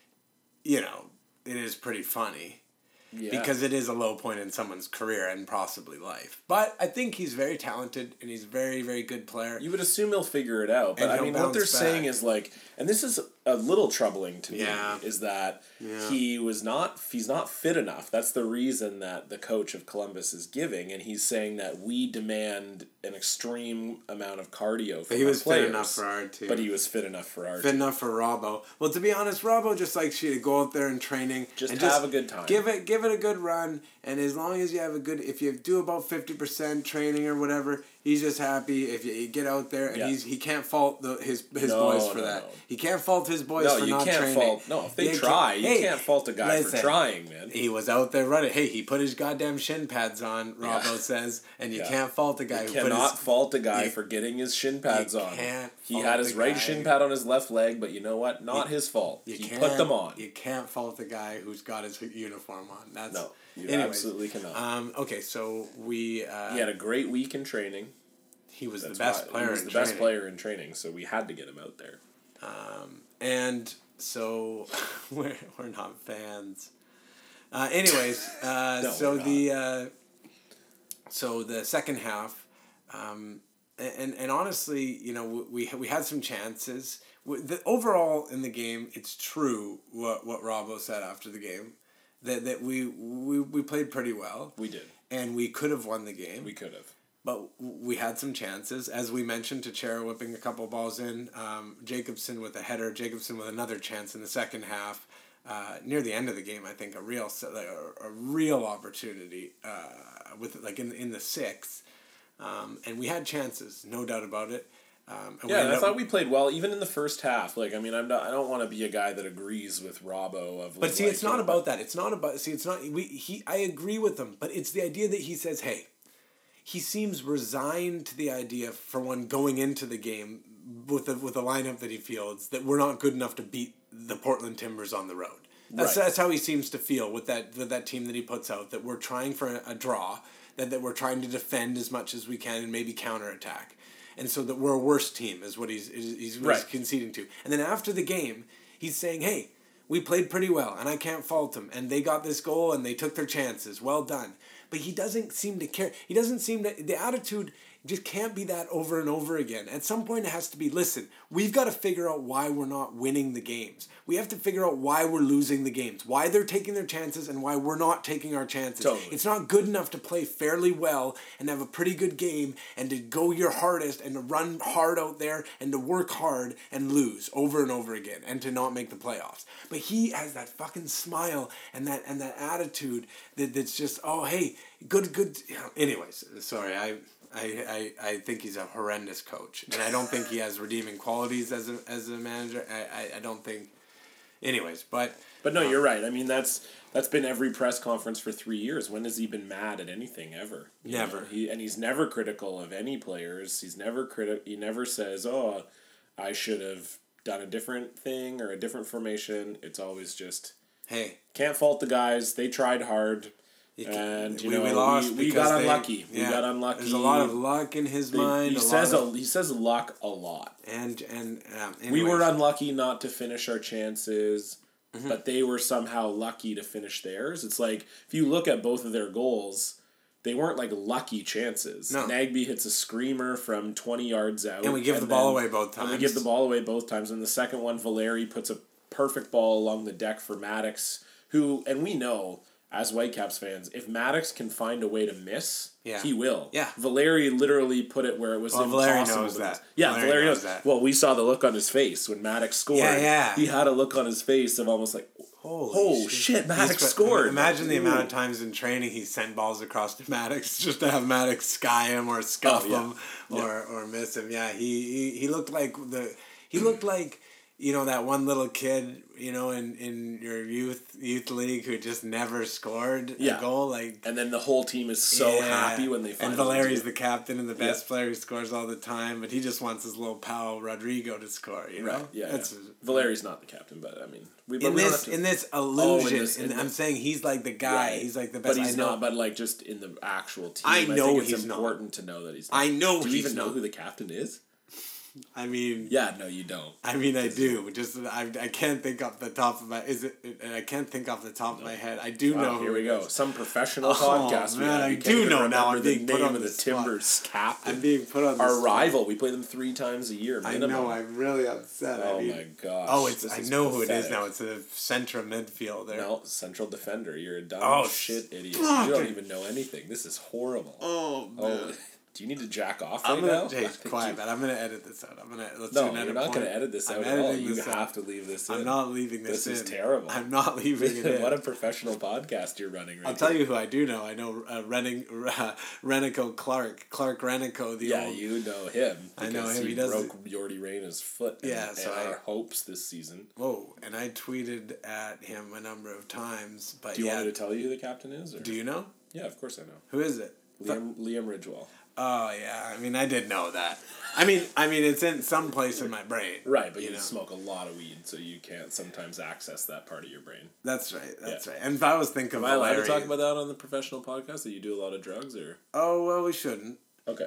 Speaker 1: you know, it is pretty funny. Yeah. Because it is a low point in someone's career and possibly life. But I think he's very talented and he's a very, very good player.
Speaker 2: You would assume he'll figure it out. But I mean, what they're back. saying is like, and this is a little troubling to
Speaker 1: yeah.
Speaker 2: me, is that
Speaker 1: yeah.
Speaker 2: he was not, he's not fit enough. That's the reason that the coach of Columbus is giving. And he's saying that we demand an extreme amount of cardio from
Speaker 1: He was
Speaker 2: players,
Speaker 1: fit enough for our team.
Speaker 2: But he was fit enough for our
Speaker 1: fit
Speaker 2: team.
Speaker 1: Fit enough for Robbo. Well, to be honest, Robbo just likes you to go out there in training.
Speaker 2: Just
Speaker 1: and
Speaker 2: have
Speaker 1: just
Speaker 2: a good time.
Speaker 1: Give it, give it a good run. And as long as you have a good, if you do about fifty percent training or whatever, he's just happy if you, you get out there. And
Speaker 2: yeah.
Speaker 1: he's he can't fault the, his his
Speaker 2: no,
Speaker 1: boys for
Speaker 2: no,
Speaker 1: that.
Speaker 2: no.
Speaker 1: He can't fault his boys
Speaker 2: no,
Speaker 1: for
Speaker 2: you
Speaker 1: not
Speaker 2: can't
Speaker 1: training.
Speaker 2: Fault, no, if they
Speaker 1: you
Speaker 2: try,
Speaker 1: can't,
Speaker 2: you
Speaker 1: hey,
Speaker 2: can't fault a guy
Speaker 1: listen,
Speaker 2: for trying, man.
Speaker 1: He was out there running. Hey, he put his goddamn shin pads on, Robbo
Speaker 2: yeah.
Speaker 1: says, and you
Speaker 2: yeah.
Speaker 1: can't fault a guy
Speaker 2: you
Speaker 1: who
Speaker 2: cannot
Speaker 1: put his...
Speaker 2: fault a guy
Speaker 1: you,
Speaker 2: for getting his shin pads on.
Speaker 1: Can't
Speaker 2: he had his right
Speaker 1: guy.
Speaker 2: shin pad on his left leg, but you know what? Not you, his fault. He put them on.
Speaker 1: You can't fault the guy who's got his uniform on. That's
Speaker 2: no, you
Speaker 1: anyways,
Speaker 2: absolutely cannot.
Speaker 1: Um, okay, so we... Uh,
Speaker 2: he had a great week in training.
Speaker 1: He was
Speaker 2: That's
Speaker 1: the best
Speaker 2: why,
Speaker 1: player
Speaker 2: He was
Speaker 1: in
Speaker 2: the
Speaker 1: training.
Speaker 2: best player in training, so we had to get him out there.
Speaker 1: Um, and so we're, we're not fans. Uh, anyways, uh,
Speaker 2: no,
Speaker 1: so the uh, so the second half, um, and and honestly, you know, we we had some chances. The overall in the game, it's true what what Robbo said after the game, that that we we we played pretty well.
Speaker 2: We did,
Speaker 1: and we could have won the game.
Speaker 2: We could have.
Speaker 1: But we had some chances, as we mentioned, Teixeira whipping a couple balls in, um, Jacobson with a header, Jacobson with another chance in the second half. Uh, near the end of the game, I think a real a, a real opportunity uh, with like in in the sixth, um, and we had chances, no doubt about it. Um, and
Speaker 2: yeah, and I
Speaker 1: up,
Speaker 2: thought we played well, even in the first half. Like, I mean, I'm not, I don't want to be a guy that agrees with Robbo of.
Speaker 1: But see,
Speaker 2: like,
Speaker 1: it's not about that. It's not about. See, it's not. We he. I agree with him, but it's the idea that he says, "Hey." He seems resigned to the idea, for one, going into the game with the with the lineup that he fields, that we're not good enough to beat the Portland Timbers on the road. That's
Speaker 2: right.
Speaker 1: that's how he seems to feel with that with that team that he puts out. That we're trying for a, a draw, that that we're trying to defend as much as we can and maybe counterattack, and so that we're a worse team is what he's he's, he's
Speaker 2: right.
Speaker 1: conceding to. And then after the game, he's saying, "Hey, We played pretty well, and I can't fault them. And they got this goal, and they took their chances. Well done. But he doesn't seem to care. He doesn't seem to... The attitude just can't be that over and over again. At some point, it has to be, listen, we've got to figure out why we're not winning the games. We have to figure out why we're losing the games, why they're taking their chances, and why we're not taking our chances.
Speaker 2: Totally.
Speaker 1: It's not good enough to play fairly well and have a pretty good game and to go your hardest and to run hard out there and to work hard and lose over and over again and to not make the playoffs. But he has that fucking smile and that and that attitude that, that's just, oh, hey, good, good. You know, anyways, sorry, I... I, I, I think he's a horrendous coach, and I don't think he has redeeming qualities as a as a manager. I, I, I don't think, anyways, but
Speaker 2: but no,
Speaker 1: um,
Speaker 2: you're right. I mean, that's that's been every press conference for three years. When has he been mad at anything ever? You
Speaker 1: never.
Speaker 2: know, he and he's never critical of any players. He's never criti- He never says, "Oh, I should have done a different thing or a different formation." It's always just,
Speaker 1: hey,
Speaker 2: can't fault the guys. They tried hard. And you
Speaker 1: we,
Speaker 2: know,
Speaker 1: we lost.
Speaker 2: We, we got
Speaker 1: they,
Speaker 2: unlucky.
Speaker 1: Yeah,
Speaker 2: we got unlucky.
Speaker 1: There's a lot of luck in his
Speaker 2: they,
Speaker 1: mind.
Speaker 2: He
Speaker 1: a
Speaker 2: says
Speaker 1: lot
Speaker 2: a,
Speaker 1: of,
Speaker 2: he says luck a lot.
Speaker 1: And and um,
Speaker 2: we were unlucky not to finish our chances,
Speaker 1: mm-hmm.
Speaker 2: but they were somehow lucky to finish theirs. It's like if you look at both of their goals, they weren't like lucky chances.
Speaker 1: No.
Speaker 2: Nagby hits a screamer from twenty yards out,
Speaker 1: and we give
Speaker 2: and
Speaker 1: the ball
Speaker 2: then,
Speaker 1: away both times.
Speaker 2: And we give the ball away both times. And the second one, Valeri puts a perfect ball along the deck for Maddox, who and we know. As Whitecaps fans, if Maddox can find a way to miss,
Speaker 1: yeah.
Speaker 2: he will.
Speaker 1: Yeah.
Speaker 2: Valeri literally put it where it was
Speaker 1: well,
Speaker 2: impossible.
Speaker 1: Valeri knows
Speaker 2: to
Speaker 1: that.
Speaker 2: miss. Yeah,
Speaker 1: Valeri,
Speaker 2: Valeri
Speaker 1: knows
Speaker 2: knows
Speaker 1: that.
Speaker 2: Well, we saw the look on his face when Maddox scored.
Speaker 1: Yeah, yeah.
Speaker 2: He had a look on his face of almost like,
Speaker 1: Holy
Speaker 2: oh
Speaker 1: shit,
Speaker 2: shit Maddox
Speaker 1: He's,
Speaker 2: scored.
Speaker 1: Imagine the
Speaker 2: Ooh.
Speaker 1: amount of times in training he sent balls across to Maddox just to have Maddox sky him or scuff
Speaker 2: oh, yeah.
Speaker 1: him or, yeah. or miss him. Yeah, he, he, he looked like the he looked like you know that one little kid, you know, in, in your youth youth league who just never scored
Speaker 2: yeah.
Speaker 1: a goal, like,
Speaker 2: and then the whole team is so
Speaker 1: yeah.
Speaker 2: happy when they find.
Speaker 1: And Valeri's the captain and the best
Speaker 2: yeah.
Speaker 1: player who scores all the time, but he just wants his little pal Rodrigo to score. You know,
Speaker 2: right? Yeah,
Speaker 1: That's,
Speaker 2: yeah. Valeri's not the captain, but I mean, we,
Speaker 1: in
Speaker 2: we
Speaker 1: this
Speaker 2: to,
Speaker 1: in this illusion,
Speaker 2: oh, in this, in
Speaker 1: in, I'm
Speaker 2: this,
Speaker 1: saying he's like the guy.
Speaker 2: right.
Speaker 1: He's like the best.
Speaker 2: But he's
Speaker 1: I know.
Speaker 2: not. But like just in the actual team,
Speaker 1: I know
Speaker 2: I think it's
Speaker 1: he's
Speaker 2: important
Speaker 1: not.
Speaker 2: to know that he's. Not.
Speaker 1: I know.
Speaker 2: Do you
Speaker 1: he's
Speaker 2: even
Speaker 1: not.
Speaker 2: know who the captain is?
Speaker 1: I mean,
Speaker 2: yeah, no, you don't.
Speaker 1: I mean, I do. Just I, I can't think off the top of my is it. I can't think off the top no. of my head. I do
Speaker 2: wow,
Speaker 1: know.
Speaker 2: Here
Speaker 1: who
Speaker 2: we go.
Speaker 1: is.
Speaker 2: Some professional
Speaker 1: oh,
Speaker 2: podcast.
Speaker 1: Man, I
Speaker 2: you
Speaker 1: do know now. I'm
Speaker 2: the
Speaker 1: being put
Speaker 2: name
Speaker 1: on
Speaker 2: of
Speaker 1: the,
Speaker 2: the
Speaker 1: spot.
Speaker 2: Timbers captain.
Speaker 1: I'm being put on the
Speaker 2: our
Speaker 1: spot.
Speaker 2: rival. We play them three times a year. Minimum.
Speaker 1: I know. I'm really upset.
Speaker 2: Oh
Speaker 1: I mean,
Speaker 2: my gosh.
Speaker 1: Oh, it's.
Speaker 2: This
Speaker 1: I
Speaker 2: is
Speaker 1: know
Speaker 2: pathetic.
Speaker 1: who it is now. It's a central midfielder.
Speaker 2: No, central defender. You're a dumb
Speaker 1: oh,
Speaker 2: shit idiot.
Speaker 1: Fuck.
Speaker 2: You don't even know anything. This is horrible.
Speaker 1: Oh man. Oh.
Speaker 2: Do you need to jack off
Speaker 1: I'm
Speaker 2: right
Speaker 1: gonna,
Speaker 2: now?
Speaker 1: Hey, quiet, man. I'm gonna edit this out. I'm gonna let's
Speaker 2: no,
Speaker 1: do another
Speaker 2: you're not
Speaker 1: point.
Speaker 2: gonna edit this out
Speaker 1: I'm
Speaker 2: at all.
Speaker 1: editing
Speaker 2: You
Speaker 1: this
Speaker 2: have
Speaker 1: out.
Speaker 2: to leave this in.
Speaker 1: I'm not leaving this,
Speaker 2: this
Speaker 1: in.
Speaker 2: This is terrible.
Speaker 1: I'm not leaving it in.
Speaker 2: What a professional podcast you're running right
Speaker 1: I'll
Speaker 2: now.
Speaker 1: tell you who I do know. I know uh, Renning, uh, Renico Clark. Clark Renico. The
Speaker 2: yeah,
Speaker 1: old,
Speaker 2: you know him.
Speaker 1: I know him.
Speaker 2: He,
Speaker 1: he does
Speaker 2: broke Yordi Reyna's foot. And,
Speaker 1: yeah, so
Speaker 2: and
Speaker 1: I,
Speaker 2: our hopes this season.
Speaker 1: Whoa! And I tweeted at him a number of times. But
Speaker 2: do you
Speaker 1: yeah,
Speaker 2: want me to tell you who the captain is? Or?
Speaker 1: Do you know?
Speaker 2: Yeah, of course I know.
Speaker 1: Who is it?
Speaker 2: Liam Liam Ridgewell.
Speaker 1: Oh yeah, I mean I did know that. I mean I mean it's in some place in my brain.
Speaker 2: Right, but you,
Speaker 1: you know?
Speaker 2: smoke a lot of weed, so you can't sometimes access that part of your brain.
Speaker 1: That's right. That's
Speaker 2: yeah.
Speaker 1: right. And if I was thinking,
Speaker 2: am I allowed to talk about that on the professional podcast? That you do a lot of drugs, or
Speaker 1: oh well, we shouldn't.
Speaker 2: Okay.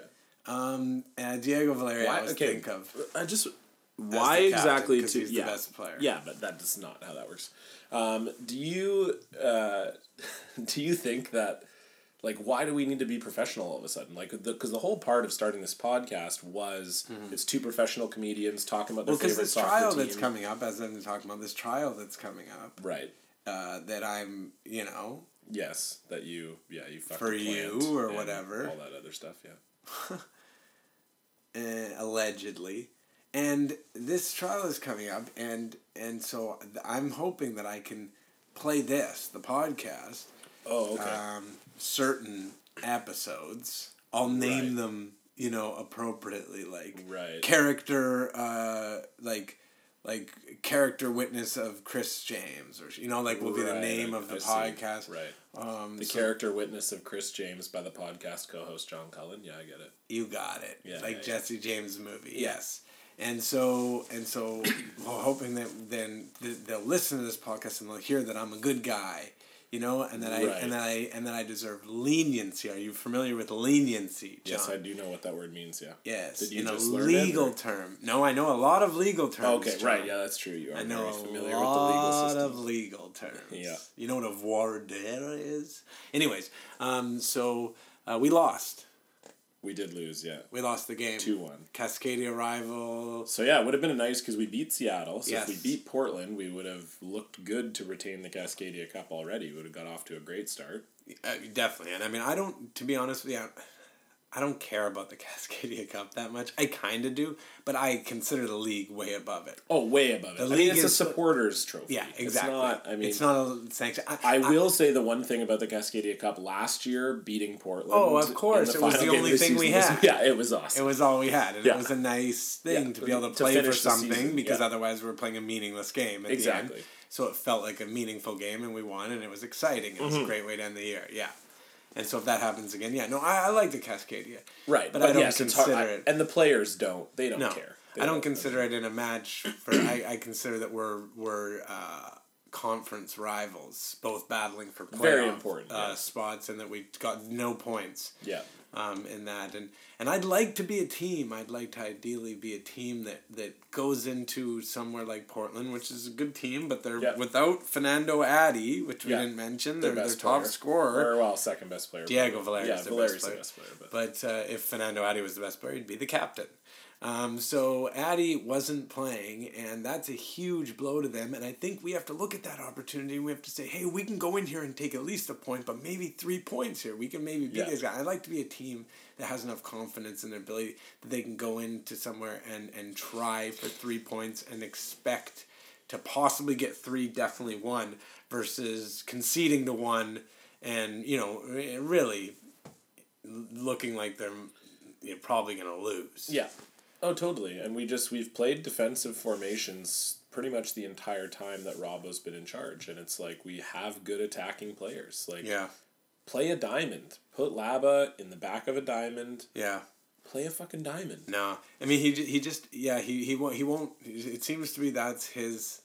Speaker 1: Um, uh, Diego Valeri,
Speaker 2: why,
Speaker 1: I was
Speaker 2: okay.
Speaker 1: think of.
Speaker 2: I just why exactly
Speaker 1: captain,
Speaker 2: to
Speaker 1: he's
Speaker 2: yeah
Speaker 1: the best player.
Speaker 2: Yeah, but that is not how that works. Um, do you uh, do you think that? Like, why do we need to be professional all of a sudden? Like, because the, the whole part of starting this podcast was mm-hmm. it's two professional comedians talking about their
Speaker 1: well,
Speaker 2: favorite soccer team.
Speaker 1: Well, because this trial that's coming up, as I'm talking about, this trial that's coming up.
Speaker 2: Right.
Speaker 1: Uh, that I'm, you know.
Speaker 2: Yes, that you, yeah, you fucked
Speaker 1: for you or whatever.
Speaker 2: All that other stuff, yeah.
Speaker 1: uh, allegedly. And this trial is coming up, and and so I'm hoping that I can play this, the podcast.
Speaker 2: Oh, okay.
Speaker 1: Um, certain episodes. I'll name
Speaker 2: right.
Speaker 1: them, you know, appropriately, like
Speaker 2: right.
Speaker 1: character, uh, like like character witness of Chris James, or you know, like will be
Speaker 2: right.
Speaker 1: the name of the
Speaker 2: I
Speaker 1: podcast.
Speaker 2: See. Right.
Speaker 1: Um,
Speaker 2: the
Speaker 1: so,
Speaker 2: character witness of Chris James by the podcast co-host John Cullen. Yeah, I get it.
Speaker 1: You got it.
Speaker 2: Yeah,
Speaker 1: like
Speaker 2: yeah,
Speaker 1: Jesse
Speaker 2: yeah.
Speaker 1: James' movie. Yes. And so, and so, we're hoping that then they'll listen to this podcast and they'll hear that I'm a good guy, You know, and that I
Speaker 2: Right.
Speaker 1: and that I and that I deserve leniency. Are you familiar with leniency, John?
Speaker 2: Yes, I do know what that word means. Yeah.
Speaker 1: Yes,
Speaker 2: Did you
Speaker 1: in
Speaker 2: just
Speaker 1: a
Speaker 2: learn
Speaker 1: legal
Speaker 2: it, or?
Speaker 1: term. No, I know a lot of legal terms.
Speaker 2: Okay,
Speaker 1: John.
Speaker 2: right. Yeah, that's true. You are
Speaker 1: I know
Speaker 2: very familiar
Speaker 1: a
Speaker 2: with the legal
Speaker 1: lot
Speaker 2: system.
Speaker 1: of legal terms.
Speaker 2: Yeah.
Speaker 1: You know what a voir dire is? Anyways, um, so uh, we lost.
Speaker 2: We did lose, yeah.
Speaker 1: We lost the game.
Speaker 2: two one.
Speaker 1: Cascadia rival.
Speaker 2: So yeah, it would have been nice because we beat Seattle. So
Speaker 1: Yes.
Speaker 2: if we beat Portland, we would have looked good to retain the Cascadia Cup already. We would have got off to a great start.
Speaker 1: Uh, definitely. And I mean, I don't, to be honest with you, I, I don't care about the Cascadia Cup that much. I kind of do, but I consider the league way above it.
Speaker 2: Oh, way above it.
Speaker 1: The
Speaker 2: I mean,
Speaker 1: league
Speaker 2: it's a
Speaker 1: is-
Speaker 2: supporters trophy.
Speaker 1: Yeah, exactly.
Speaker 2: It's not, I mean,
Speaker 1: it's not a sanction. I,
Speaker 2: I will say the one thing about the Cascadia Cup last year, beating Portland.
Speaker 1: Oh, of course.
Speaker 2: in
Speaker 1: It was
Speaker 2: final
Speaker 1: the
Speaker 2: game
Speaker 1: only
Speaker 2: of the
Speaker 1: thing we
Speaker 2: season was-
Speaker 1: had.
Speaker 2: yeah, it was awesome.
Speaker 1: It was all we had, and
Speaker 2: Yeah.
Speaker 1: it was a nice thing
Speaker 2: Yeah.
Speaker 1: to be able to
Speaker 2: To
Speaker 1: play for
Speaker 2: finish the
Speaker 1: something
Speaker 2: season,
Speaker 1: because
Speaker 2: yeah.
Speaker 1: otherwise we were playing a meaningless game at
Speaker 2: Exactly.
Speaker 1: the end. So it felt like a meaningful game, and we won, and it was exciting. It was
Speaker 2: Mm-hmm.
Speaker 1: a great way to end the year. Yeah. And so if that happens again, yeah, no, I, I like the Cascadia.
Speaker 2: Right,
Speaker 1: But,
Speaker 2: but,
Speaker 1: I don't
Speaker 2: yes, it's hard.
Speaker 1: consider
Speaker 2: I-
Speaker 1: it.
Speaker 2: And the players don't. They don't
Speaker 1: No,
Speaker 2: care. They
Speaker 1: I don't consider it in a match. For I, I consider that we're we're uh, conference rivals, both battling for playoff,
Speaker 2: Very important,
Speaker 1: uh,
Speaker 2: yeah.
Speaker 1: spots, and that we got no points.
Speaker 2: Yeah.
Speaker 1: Um, in that, and and I'd like to be a team. I'd like to ideally be a team that, that goes into somewhere like Portland, which is a good team, but they're
Speaker 2: Yeah.
Speaker 1: without Fernando Addy, which we
Speaker 2: Yeah.
Speaker 1: didn't mention.
Speaker 2: Their
Speaker 1: They're their
Speaker 2: best
Speaker 1: top
Speaker 2: player.
Speaker 1: scorer.
Speaker 2: Or, well, second best player.
Speaker 1: Diego
Speaker 2: but-
Speaker 1: Valeri's
Speaker 2: Yeah,
Speaker 1: their
Speaker 2: Valeri's
Speaker 1: best
Speaker 2: the
Speaker 1: player.
Speaker 2: best player. But.
Speaker 1: But uh, if Fernando Addy was the best player, he'd be the captain. Um, so Addy wasn't playing, and that's a huge blow to them. And I think we have to look at that opportunity, and we have to say, hey, we can go in here and take at least a point, but maybe three points here. We can maybe beat
Speaker 2: Yeah.
Speaker 1: these guys. I'd like to be a team that has enough confidence in their ability that they can go into somewhere and, and try for three points and expect to possibly get three, definitely one, versus conceding to one and, you know, really looking like they're you're probably going to lose.
Speaker 2: Yeah. Oh, totally. And we just, we've played defensive formations pretty much the entire time that Robbo's been in charge. And it's like, we have good attacking players. Like,
Speaker 1: Yeah.
Speaker 2: play a diamond. Put Laba in the back of a diamond.
Speaker 1: Yeah.
Speaker 2: Play a fucking diamond.
Speaker 1: No. I mean, he he just, yeah, he, he won't, he won't, it seems to be that's his,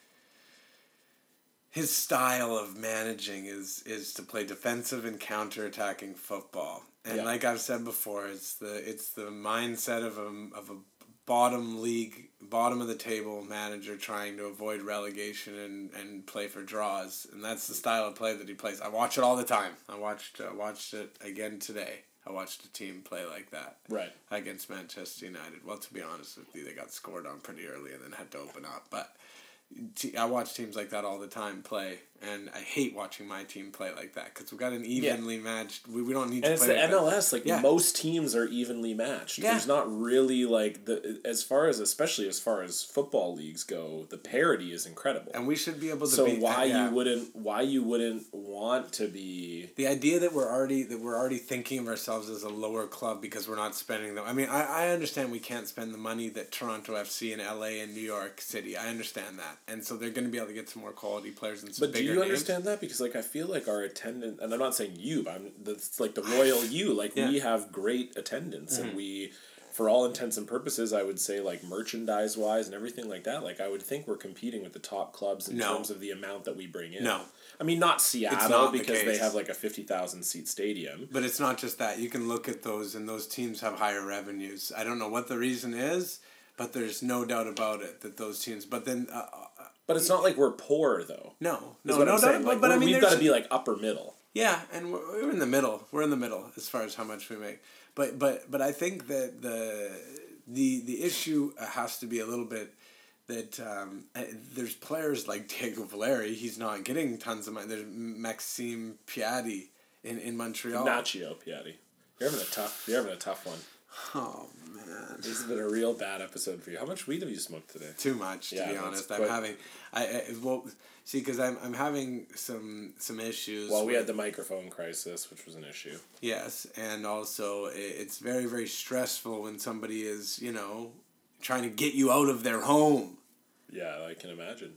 Speaker 1: his style of managing is, is to play defensive and counter-attacking football. And
Speaker 2: Yeah.
Speaker 1: like I've said before, it's the, it's the mindset of a, of a bottom league, bottom of the table manager trying to avoid relegation and, and play for draws. And that's the style of play that he plays. I watch it all the time. I watched, uh, watched it again today. I watched a team play like that.
Speaker 2: Right.
Speaker 1: Against Manchester United. Well, to be honest with you, they got scored on pretty early and then had to open up. But te- I watch teams like that all the time play, and I hate watching my team play like that because we've got an evenly matched. We, we don't need
Speaker 2: And
Speaker 1: to
Speaker 2: it's
Speaker 1: play
Speaker 2: the
Speaker 1: like
Speaker 2: M L S.
Speaker 1: that.
Speaker 2: Like,
Speaker 1: Yeah.
Speaker 2: most teams are evenly matched.
Speaker 1: Yeah.
Speaker 2: There's not really, like, the as far as, especially as far as football leagues go, the parity is incredible.
Speaker 1: And we should be able to
Speaker 2: so
Speaker 1: be,
Speaker 2: why
Speaker 1: yeah.
Speaker 2: you wouldn't why you wouldn't want to be
Speaker 1: The idea that we're already that we're already thinking of ourselves as a lower club because we're not spending them. I mean, I, I understand we can't spend the money that Toronto F C and L A and New York City. I understand that, and so they're going to be able to get some more quality players and some
Speaker 2: But do
Speaker 1: bigger
Speaker 2: you
Speaker 1: names.
Speaker 2: understand that? Because, like, I feel like our attendance, and I'm not saying you, but I'm, that's like the royal you, like,
Speaker 1: Yeah.
Speaker 2: we have great attendance,
Speaker 1: Mm-hmm.
Speaker 2: and we, for all intents and purposes, I would say, like, merchandise-wise and everything like that, like, I would think we're competing with the top clubs in
Speaker 1: No.
Speaker 2: terms of the amount that we bring in.
Speaker 1: No.
Speaker 2: I mean, not Seattle,
Speaker 1: not the
Speaker 2: because they
Speaker 1: case.
Speaker 2: have, like, a fifty thousand seat stadium.
Speaker 1: But it's not just that. You can look at those, and those teams have higher revenues. I don't know what the reason is, but there's no doubt about it that those teams. But then, uh, uh,
Speaker 2: But it's not like we're poor, though.
Speaker 1: no,
Speaker 2: Is
Speaker 1: no,
Speaker 2: what
Speaker 1: no
Speaker 2: I'm
Speaker 1: doubt.
Speaker 2: saying.
Speaker 1: But,
Speaker 2: Like,
Speaker 1: but I
Speaker 2: we're-
Speaker 1: mean,
Speaker 2: we've got
Speaker 1: there's
Speaker 2: to be, like, upper middle.
Speaker 1: yeah, and we're, we're in the middle. We're in the middle as far as how much we make. But but but I think that the the the issue has to be a little bit that um, uh, there's players like Diego Valeri. He's not getting tons of money. There's Maxime Piatti in, in Montreal.
Speaker 2: Nacho Piatti. You're having a tough. You're having a tough one.
Speaker 1: Oh man,
Speaker 2: This has been a real bad episode for you. How much weed have you smoked today?
Speaker 1: too much to
Speaker 2: Yeah,
Speaker 1: be
Speaker 2: that's
Speaker 1: honest. I'm
Speaker 2: quite-
Speaker 1: having I, I well see because I'm I'm having some some issues.
Speaker 2: Well, we
Speaker 1: with-
Speaker 2: had the microphone crisis, which was an issue.
Speaker 1: Yes, and also i- it's very, very stressful when somebody is, you know, trying to get you out of their home.
Speaker 2: Yeah, I can imagine.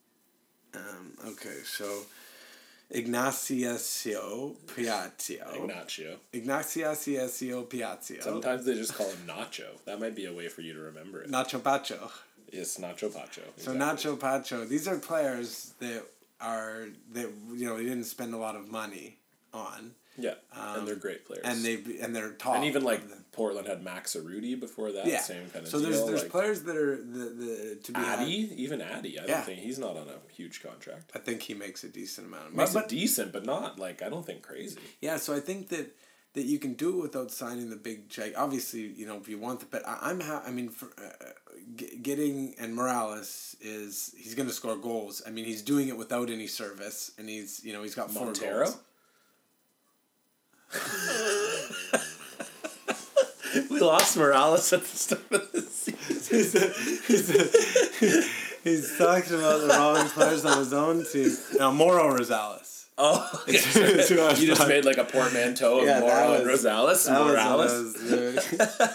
Speaker 1: Um, okay, so Ignacio Piazio.
Speaker 2: Ignacio.
Speaker 1: Ignacio Piazio.
Speaker 2: Sometimes they just call him Nacho. That might be a way for you to remember it.
Speaker 1: Nacho Pacho.
Speaker 2: It's Nacho Pacho.
Speaker 1: So
Speaker 2: exactly.
Speaker 1: Nacho Pacho. These are players that are that you know he didn't spend a lot of money on.
Speaker 2: Yeah,
Speaker 1: um,
Speaker 2: and they're great players,
Speaker 1: and they and they're top.
Speaker 2: And even like Portland had Max Arudi before that,
Speaker 1: yeah.
Speaker 2: same kind of
Speaker 1: so
Speaker 2: deal.
Speaker 1: there's there's
Speaker 2: like,
Speaker 1: players that are the the to be
Speaker 2: Addy,
Speaker 1: had.
Speaker 2: even Addy. I
Speaker 1: yeah.
Speaker 2: don't think he's not on a huge contract.
Speaker 1: I think he makes a decent amount of money.
Speaker 2: Makes
Speaker 1: but,
Speaker 2: it decent, but not like I don't think crazy.
Speaker 1: Yeah, so I think that. That you can do it without signing the big check. Obviously, you know, if you want the but I, I'm ha- I mean, for, uh, g- getting and Morales is he's going to score goals. I mean, he's doing it without any service, and he's you know he's got four
Speaker 2: Montero?
Speaker 1: goals.
Speaker 2: We lost Morales at the start of the season.
Speaker 1: he's, a, he's, a, he's talking about the wrong players on his own team. Now, Moro Rosales.
Speaker 2: Oh, okay. You just made like a portmanteau of yeah, Moro and Rosales. Morales.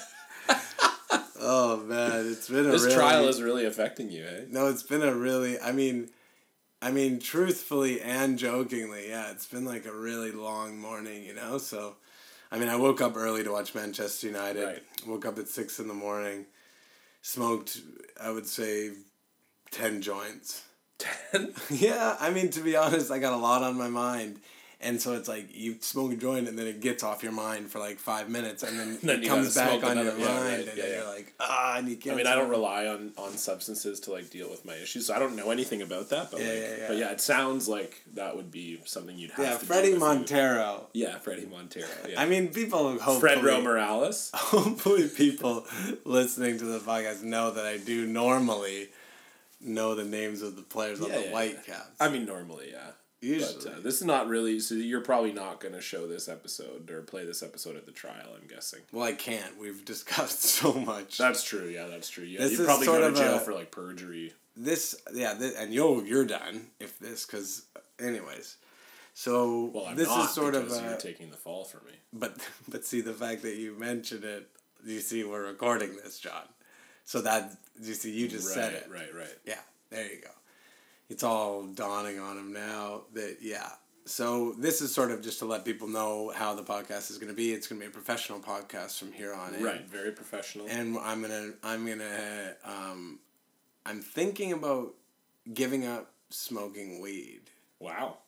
Speaker 1: Oh man, it's been a
Speaker 2: this
Speaker 1: really,
Speaker 2: trial is really affecting you, eh?
Speaker 1: No, it's been a really. I mean, I mean, truthfully and jokingly, yeah, it's been like a really long morning, you know. So, I mean, I woke up early to watch Manchester United.
Speaker 2: Right.
Speaker 1: Woke up at six in the morning, smoked, I would say, ten joints.
Speaker 2: Ten?
Speaker 1: Yeah, I mean, to be honest, I got a lot on my mind. And so it's like you smoke a joint and then it gets off your mind for like five minutes and then,
Speaker 2: then
Speaker 1: it comes back on
Speaker 2: another,
Speaker 1: your
Speaker 2: yeah,
Speaker 1: mind
Speaker 2: right,
Speaker 1: and
Speaker 2: yeah,
Speaker 1: then
Speaker 2: yeah.
Speaker 1: you're like, ah, and you can't.
Speaker 2: I mean, I don't rely on, on substances to like deal with my issues, so I don't know anything about that. But
Speaker 1: yeah,
Speaker 2: like,
Speaker 1: yeah, yeah.
Speaker 2: but yeah, it sounds like that would be something you'd have
Speaker 1: yeah,
Speaker 2: to
Speaker 1: Freddie
Speaker 2: do.
Speaker 1: Montero.
Speaker 2: You. Yeah, Freddie Montero. Yeah.
Speaker 1: I mean, people hopefully...
Speaker 2: Fredro Morales.
Speaker 1: Hopefully people listening to the podcast know that I do normally know the names of the players on
Speaker 2: yeah,
Speaker 1: the
Speaker 2: yeah,
Speaker 1: Whitecaps.
Speaker 2: Yeah. I mean, normally, yeah.
Speaker 1: Usually.
Speaker 2: But, uh, this is not really... So you're probably not going to show this episode or play this episode at the trial, I'm guessing.
Speaker 1: Well, I can't. We've discussed so much.
Speaker 2: That's true, yeah, that's true. Yeah,
Speaker 1: this
Speaker 2: you'd
Speaker 1: is
Speaker 2: probably
Speaker 1: sort
Speaker 2: go to
Speaker 1: of
Speaker 2: jail
Speaker 1: a,
Speaker 2: for, like, perjury.
Speaker 1: This, yeah, this, and yo, you're done if this, because, anyways. So,
Speaker 2: well, I'm
Speaker 1: this
Speaker 2: not
Speaker 1: is sort of
Speaker 2: because
Speaker 1: a...
Speaker 2: you're taking the fall for me.
Speaker 1: But, but see, the fact that you mentioned it, you see, we're recording this, John. So that, you see, you just
Speaker 2: right,
Speaker 1: said it.
Speaker 2: Right, right,
Speaker 1: Yeah, there you go. It's all dawning on him now that, yeah. So this is sort of just to let people know how the podcast is going to be. It's going to be a professional podcast from here on in.
Speaker 2: Right, very professional.
Speaker 1: And I'm gonna, I'm gonna, um, I'm thinking about giving up smoking weed.
Speaker 2: Wow.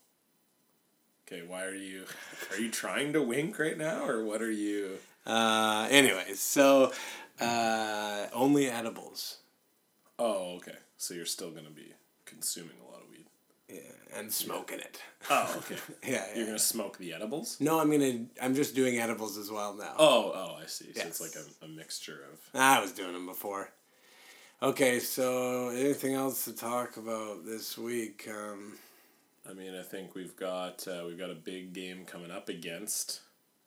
Speaker 2: Okay, why are you, are you trying to wink right now, or what are you?
Speaker 1: Uh, anyways, so, uh, only edibles.
Speaker 2: Oh, okay. So you're still going to be consuming a lot of weed.
Speaker 1: Yeah, and smoking it.
Speaker 2: Oh, okay.
Speaker 1: yeah, yeah.
Speaker 2: You're going to smoke the edibles?
Speaker 1: No, I'm gonna, I'm just doing edibles as well now.
Speaker 2: Oh, oh, I see. So
Speaker 1: yes.
Speaker 2: it's like a, a mixture of...
Speaker 1: I was doing them before. Okay, so anything else to talk about this week? Um,
Speaker 2: I mean, I think we've got uh, we've got a big game coming up against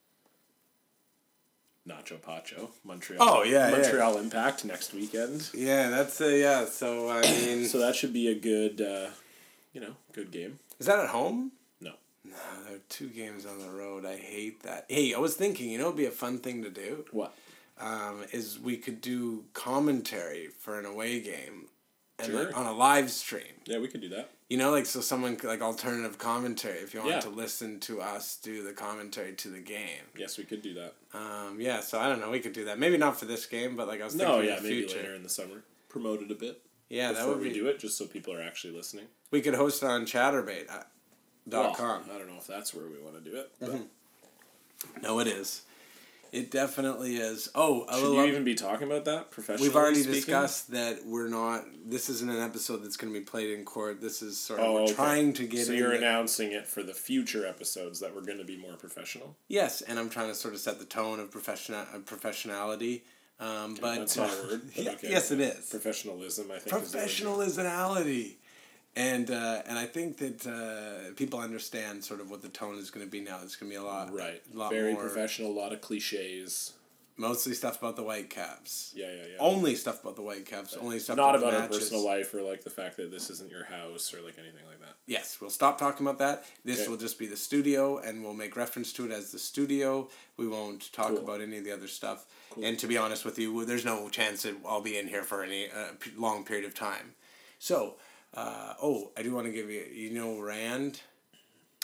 Speaker 2: Nacho Pacho, Montreal.
Speaker 1: Oh yeah,
Speaker 2: Montreal
Speaker 1: yeah.
Speaker 2: Impact next weekend.
Speaker 1: Yeah, that's a yeah. So I mean,
Speaker 2: so that should be a good, uh, you know, good game.
Speaker 1: Is that at home?
Speaker 2: No.
Speaker 1: No, there are two games on the road. I hate that. Hey, I was thinking, you know, it'd be a fun thing to do.
Speaker 2: What?
Speaker 1: Um, is we could do commentary for an away game, and
Speaker 2: Sure.
Speaker 1: like on a live stream.
Speaker 2: Yeah, we could do that.
Speaker 1: You know, like so someone could, like alternative commentary if you want
Speaker 2: Yeah.
Speaker 1: to listen to us do the commentary to the game.
Speaker 2: Yes, we could do that.
Speaker 1: Um, yeah, so I don't know, we could do that. Maybe not for this game, but like I was thinking
Speaker 2: No,
Speaker 1: in
Speaker 2: yeah,
Speaker 1: the
Speaker 2: maybe
Speaker 1: future.
Speaker 2: later in the summer. Promote it a bit.
Speaker 1: Yeah,
Speaker 2: before
Speaker 1: that would
Speaker 2: we
Speaker 1: be.
Speaker 2: do it, just so people are actually listening.
Speaker 1: We could host it on Chatterbait dot com.
Speaker 2: Well, I don't know if that's where we want to do it. But
Speaker 1: Mm-hmm. No, it is. It definitely is. Oh, I
Speaker 2: should
Speaker 1: will
Speaker 2: you
Speaker 1: love-
Speaker 2: even be talking about that professionally?
Speaker 1: We've already
Speaker 2: speaking?
Speaker 1: discussed that we're not. This isn't an episode that's going to be played in court. This is sort of
Speaker 2: Oh,
Speaker 1: we're
Speaker 2: okay.
Speaker 1: trying to get.
Speaker 2: So
Speaker 1: in
Speaker 2: you're
Speaker 1: the-
Speaker 2: announcing it for the future episodes that we're going to be more professional.
Speaker 1: Yes, and I'm trying to sort of set the tone of profession of professionality. Um, but
Speaker 2: That's not a word. But
Speaker 1: yeah,
Speaker 2: okay.
Speaker 1: yes, it is.
Speaker 2: Professionalism, I think. is the word.
Speaker 1: Professionalismality. And uh, and I think that uh, people understand sort of what the tone is going to be now. It's going to be a lot,
Speaker 2: Right.
Speaker 1: a lot
Speaker 2: Very
Speaker 1: more,
Speaker 2: professional. A lot of cliches.
Speaker 1: Mostly stuff about the Whitecaps.
Speaker 2: Yeah, yeah, yeah.
Speaker 1: Only stuff about the Whitecaps. Only stuff
Speaker 2: Not
Speaker 1: about,
Speaker 2: about
Speaker 1: the
Speaker 2: our
Speaker 1: matches.
Speaker 2: personal life or like the fact that this isn't your house or like anything like that.
Speaker 1: Yes, we'll stop talking about that. This
Speaker 2: Okay.
Speaker 1: will just be the studio, and we'll make reference to it as the studio. We won't talk
Speaker 2: Cool.
Speaker 1: about any of the other stuff.
Speaker 2: Cool.
Speaker 1: And to be honest with you, there's no chance that I'll be in here for any uh, p- long period of time. So, uh, oh, I do want to give you, you know, Rand.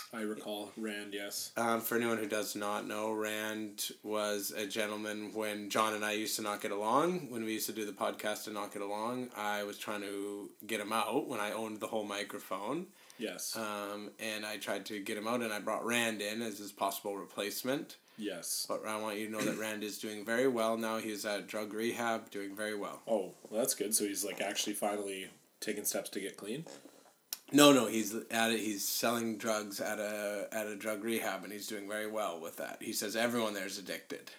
Speaker 2: I recall Rand, yes.
Speaker 1: Um, for anyone who does not know, Rand was a gentleman when John and I used to not get along. When we used to do the podcast and not get along, I was trying to get him out when I owned the whole microphone.
Speaker 2: Yes.
Speaker 1: Um, and I tried to get him out, and I brought Rand in as his possible replacement.
Speaker 2: Yes.
Speaker 1: But I want you to know that Rand is doing very well now. He's at drug rehab, doing very well.
Speaker 2: Oh, well, that's good. So he's like actually finally taking steps to get clean?
Speaker 1: No, no, he's at it. He's selling drugs at a at a drug rehab, and he's doing very well with that. He says everyone there is addicted.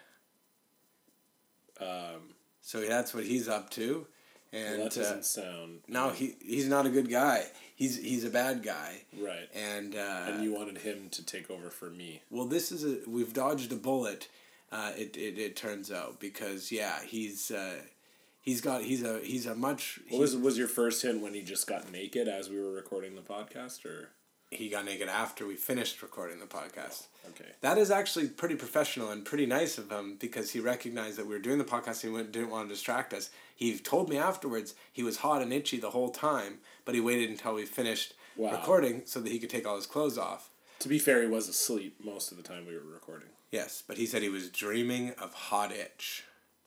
Speaker 2: Um,
Speaker 1: so that's what he's up to, and
Speaker 2: well, that doesn't
Speaker 1: uh,
Speaker 2: sound.
Speaker 1: No, he he's not a good guy. He's he's a bad guy.
Speaker 2: Right.
Speaker 1: And uh,
Speaker 2: and you wanted him to take over for me.
Speaker 1: Well, this is a we've dodged a bullet. Uh, it, it it turns out because yeah, he's. Uh, He's got. He's a. He's a much.
Speaker 2: What was was your first hint when he just got naked as we were recording the podcast, or
Speaker 1: he got naked after we finished recording the podcast?
Speaker 2: Oh, okay,
Speaker 1: that is actually pretty professional and pretty nice of him because he recognized that we were doing the podcast and he didn't want to distract us. He told me afterwards he was hot and itchy the whole time, but he waited until we finished wow. recording so that he could take all his clothes off.
Speaker 2: To be fair, he was asleep most of the time we were recording.
Speaker 1: Yes, but he said he was dreaming of hot itch.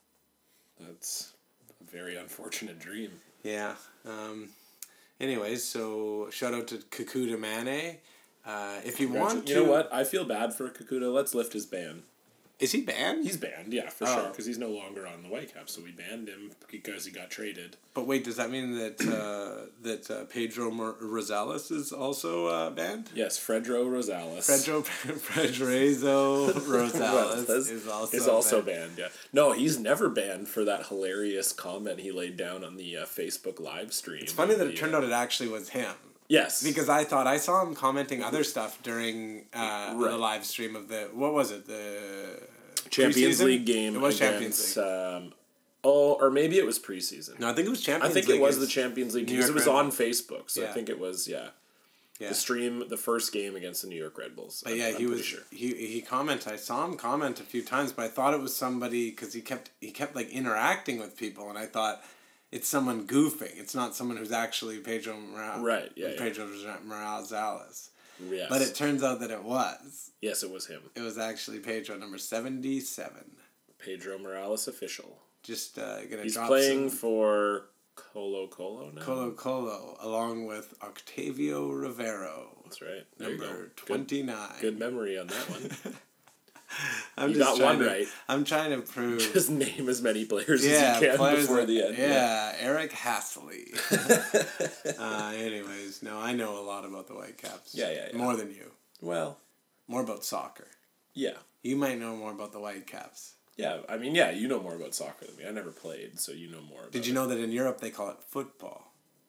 Speaker 2: That's. Very unfortunate dream.
Speaker 1: Yeah. Um, anyways, so shout out to Kakuta Mane. Uh, if you want to...
Speaker 2: You know what? I feel bad for Kakuta. Let's lift his ban.
Speaker 1: Is he banned?
Speaker 2: He's banned, yeah, for oh. sure. Because he's no longer on the Whitecaps, so we banned him because he got traded.
Speaker 1: But wait, does that mean that uh, that uh, Pedro Mor- Rosales is also uh, banned?
Speaker 2: Yes, Fredro Rosales.
Speaker 1: Fredro Fredrezo Rosales is also
Speaker 2: is also
Speaker 1: banned.
Speaker 2: banned. Yeah, no, he's never banned for that hilarious comment he laid down on the uh, Facebook live stream.
Speaker 1: It's funny that
Speaker 2: the,
Speaker 1: it turned
Speaker 2: uh,
Speaker 1: out it actually was him.
Speaker 2: Yes.
Speaker 1: Because I thought I saw him commenting other stuff during uh,
Speaker 2: right.
Speaker 1: the live stream of the what was it the
Speaker 2: Champions
Speaker 1: preseason?
Speaker 2: League game.
Speaker 1: It was
Speaker 2: against,
Speaker 1: Champions League.
Speaker 2: Um, oh, or maybe it was preseason.
Speaker 1: No, I think it was Champions League.
Speaker 2: I think it was the Champions League because it was on Facebook. So
Speaker 1: yeah.
Speaker 2: I think it was yeah. Yeah. The stream, the first game against the New York Red Bulls.
Speaker 1: But
Speaker 2: I'm,
Speaker 1: yeah,
Speaker 2: I'm
Speaker 1: he was.
Speaker 2: Sure.
Speaker 1: He he commented. I saw him comment a few times, but I thought it was somebody because he kept he kept like interacting with people, and I thought it's someone goofing. It's not someone who's actually Pedro Morales.
Speaker 2: Right. Yeah.
Speaker 1: Pedro
Speaker 2: yeah.
Speaker 1: Morales.
Speaker 2: Yes.
Speaker 1: But it turns out that it was.
Speaker 2: Yes, it was him.
Speaker 1: It was actually Pedro number seventy-seven.
Speaker 2: Pedro Morales official.
Speaker 1: Just uh, gonna.
Speaker 2: He's
Speaker 1: drop
Speaker 2: playing
Speaker 1: some...
Speaker 2: for Colo Colo now.
Speaker 1: Colo Colo, along with Octavio Rivero.
Speaker 2: That's right. There
Speaker 1: number twenty-nine.
Speaker 2: Good, good memory on that one.
Speaker 1: I'm
Speaker 2: you
Speaker 1: just
Speaker 2: got one
Speaker 1: to,
Speaker 2: right.
Speaker 1: I'm trying to prove.
Speaker 2: Just name as many players
Speaker 1: yeah,
Speaker 2: as you can before
Speaker 1: that,
Speaker 2: the end.
Speaker 1: Yeah, yeah. Eric Hassley. uh, anyways, no, I know a lot about the Whitecaps.
Speaker 2: Yeah, yeah, yeah.
Speaker 1: More than you.
Speaker 2: Well.
Speaker 1: More about soccer.
Speaker 2: Yeah.
Speaker 1: You might know more about the Whitecaps.
Speaker 2: Yeah, I mean, yeah, you know more about soccer than me. I never played, so you know more about
Speaker 1: Did you
Speaker 2: it.
Speaker 1: know that in Europe they call it football?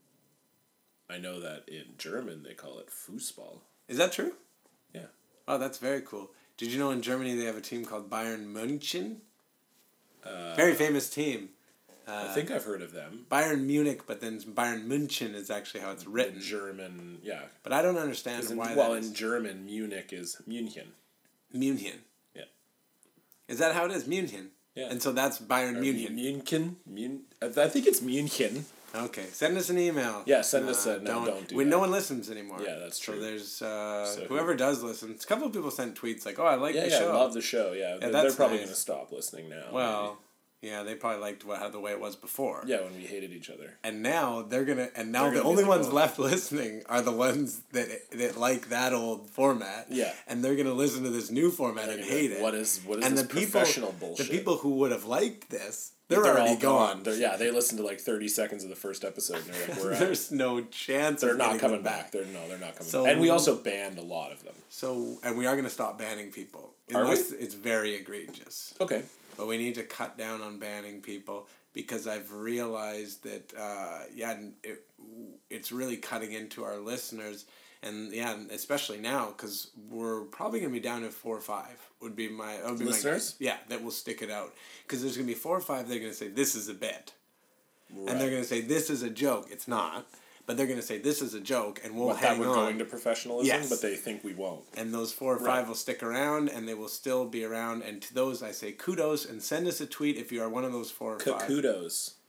Speaker 2: I know that in German they call it Fußball.
Speaker 1: Is that true?
Speaker 2: Yeah.
Speaker 1: Oh, that's very cool. Did you know in Germany they have a team called Bayern München?
Speaker 2: Uh,
Speaker 1: very famous team.
Speaker 2: Uh, I think I've heard of them.
Speaker 1: Bayern Munich, but then Bayern München is actually how it's written.
Speaker 2: In German, yeah.
Speaker 1: But I don't understand
Speaker 2: in,
Speaker 1: why
Speaker 2: Well,
Speaker 1: that is.
Speaker 2: in German, Munich is München.
Speaker 1: München.
Speaker 2: Yeah.
Speaker 1: Is that how it is? München?
Speaker 2: Yeah.
Speaker 1: And so that's Bayern
Speaker 2: or
Speaker 1: München.
Speaker 2: München? Mun- I think it's München.
Speaker 1: Okay. Send us an email.
Speaker 2: Yeah, send
Speaker 1: uh,
Speaker 2: us a... No, don't, don't do
Speaker 1: we,
Speaker 2: that.
Speaker 1: No one listens anymore.
Speaker 2: Yeah, that's true.
Speaker 1: So there's... Uh,
Speaker 2: so
Speaker 1: whoever
Speaker 2: who,
Speaker 1: does listen... A couple of people sent tweets like, oh, I like
Speaker 2: yeah,
Speaker 1: the
Speaker 2: yeah,
Speaker 1: show.
Speaker 2: Yeah, love the show, yeah.
Speaker 1: yeah
Speaker 2: they're,
Speaker 1: that's
Speaker 2: they're probably
Speaker 1: nice.
Speaker 2: going to stop listening now.
Speaker 1: Well...
Speaker 2: Maybe.
Speaker 1: Yeah, they probably liked what, how the way it was before.
Speaker 2: Yeah, when we hated each other.
Speaker 1: And now they're gonna, and now
Speaker 2: They're
Speaker 1: the
Speaker 2: gonna
Speaker 1: only
Speaker 2: like,
Speaker 1: ones
Speaker 2: oh.
Speaker 1: left listening are the ones that that like that old format.
Speaker 2: Yeah.
Speaker 1: And they're gonna listen to this new format and, and hate it.
Speaker 2: What is what is
Speaker 1: and
Speaker 2: this
Speaker 1: the people,
Speaker 2: professional bullshit?
Speaker 1: The people who would have liked this, they're,
Speaker 2: they're
Speaker 1: already
Speaker 2: all gone.
Speaker 1: gone.
Speaker 2: They're, yeah, they listened to like thirty seconds of the first episode, and they're like, "We're out."
Speaker 1: There's no chance.
Speaker 2: They're
Speaker 1: of
Speaker 2: not coming
Speaker 1: back.
Speaker 2: back. They're no, they're not coming.
Speaker 1: So,
Speaker 2: back. And we also banned a lot of them.
Speaker 1: So, and we are gonna stop banning people
Speaker 2: Are
Speaker 1: unless
Speaker 2: we?
Speaker 1: it's very egregious.
Speaker 2: Okay.
Speaker 1: But we need to cut down on banning people because I've realized that, uh, yeah, it, it's really cutting into our listeners. And, yeah, especially now because we're probably going to be down to four or five would be my... Would be
Speaker 2: listeners?
Speaker 1: My, yeah, that will stick it out. Because there's going to be four or five they're going to say, this is a bit.
Speaker 2: Right.
Speaker 1: And they're going to say, this is a joke. It's not. But they're going to say, this is a joke, and we'll
Speaker 2: what,
Speaker 1: hang
Speaker 2: that we're
Speaker 1: on.
Speaker 2: going to professionalism,
Speaker 1: yes.
Speaker 2: but they think we won't.
Speaker 1: And those four or five
Speaker 2: right.
Speaker 1: will stick around, and they will still be around. And to those, I say kudos, and send us a tweet if you are one of those four or five.
Speaker 2: Kudos.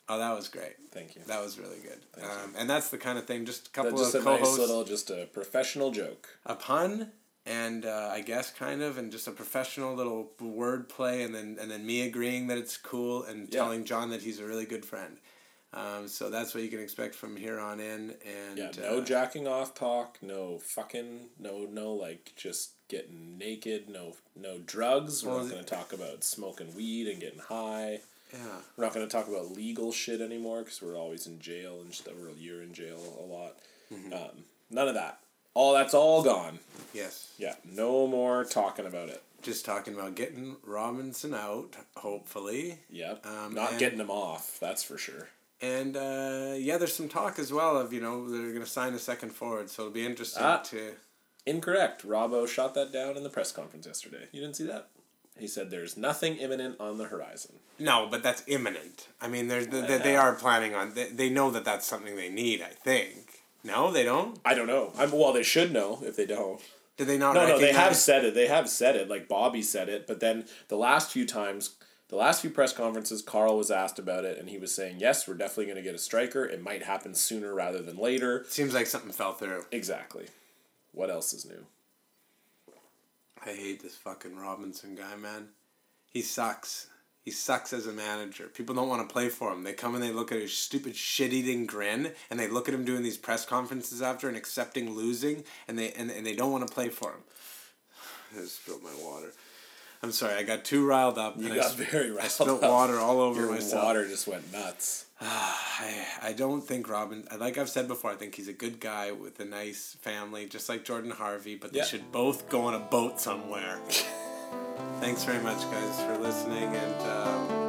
Speaker 1: Oh, that was great.
Speaker 2: Thank you.
Speaker 1: That was really good. Um, and that's the kind of thing, just a couple
Speaker 2: just
Speaker 1: of
Speaker 2: a
Speaker 1: co-hosts.
Speaker 2: Nice little, just a professional joke.
Speaker 1: A pun, and uh, I guess kind of, and just a professional little word play, and then and then me agreeing that it's cool, and yeah. telling John that he's a really good friend. Um, so that's what you can expect from here on in. And
Speaker 2: yeah, no
Speaker 1: uh,
Speaker 2: jacking off talk, no fucking, no, no, like, just getting naked, no no drugs. We're well, not going to talk about smoking weed and getting high.
Speaker 1: Yeah.
Speaker 2: We're not going to talk about legal shit anymore because we're always in jail and just we're you're in jail a lot. Mm-hmm. Um, none of that. All that's all gone.
Speaker 1: Yes.
Speaker 2: Yeah. No more talking about it.
Speaker 1: Just talking about getting Robinson out, hopefully.
Speaker 2: Yep. Um, not and, getting him off. That's for sure.
Speaker 1: And uh, yeah, there's some talk as well of you know they're going to sign a second forward, so it'll be interesting ah, to.
Speaker 2: Incorrect. Robbo shot that down in the press conference yesterday. You didn't see that? He said there's nothing imminent on the horizon.
Speaker 1: No, but that's imminent. I mean, there's the, the, they are planning on... They, they know that that's something they need, I think. No, they don't?
Speaker 2: I don't know. I'm, well, they should know if they don't.
Speaker 1: Did they not
Speaker 2: No,
Speaker 1: recognize...
Speaker 2: no, they have said it. They have said it. Like, Bobby said it. But then the last few times... The last few press conferences, Carl was asked about it, and he was saying, yes, we're definitely going to get a striker. It might happen sooner rather than later.
Speaker 1: Seems like something fell through.
Speaker 2: Exactly. What else is new?
Speaker 1: I hate this fucking Robinson guy, man. He sucks. He sucks as a manager. People don't want to play for him. They come and they look at his stupid shit-eating grin, and they look at him doing these press conferences after and accepting losing, and they and, and they don't want to play for him. I just spilled my water. I'm sorry, I got too riled up.
Speaker 2: You got I, very riled
Speaker 1: I spilled up. water all over
Speaker 2: Your
Speaker 1: myself.
Speaker 2: Your water just went nuts.
Speaker 1: I, I don't think Robin... Like I've said before, I think he's a good guy with a nice family, just like Jordan Harvey, but they yeah. should both go on a boat somewhere. Thanks very much, guys, for listening, and... Um,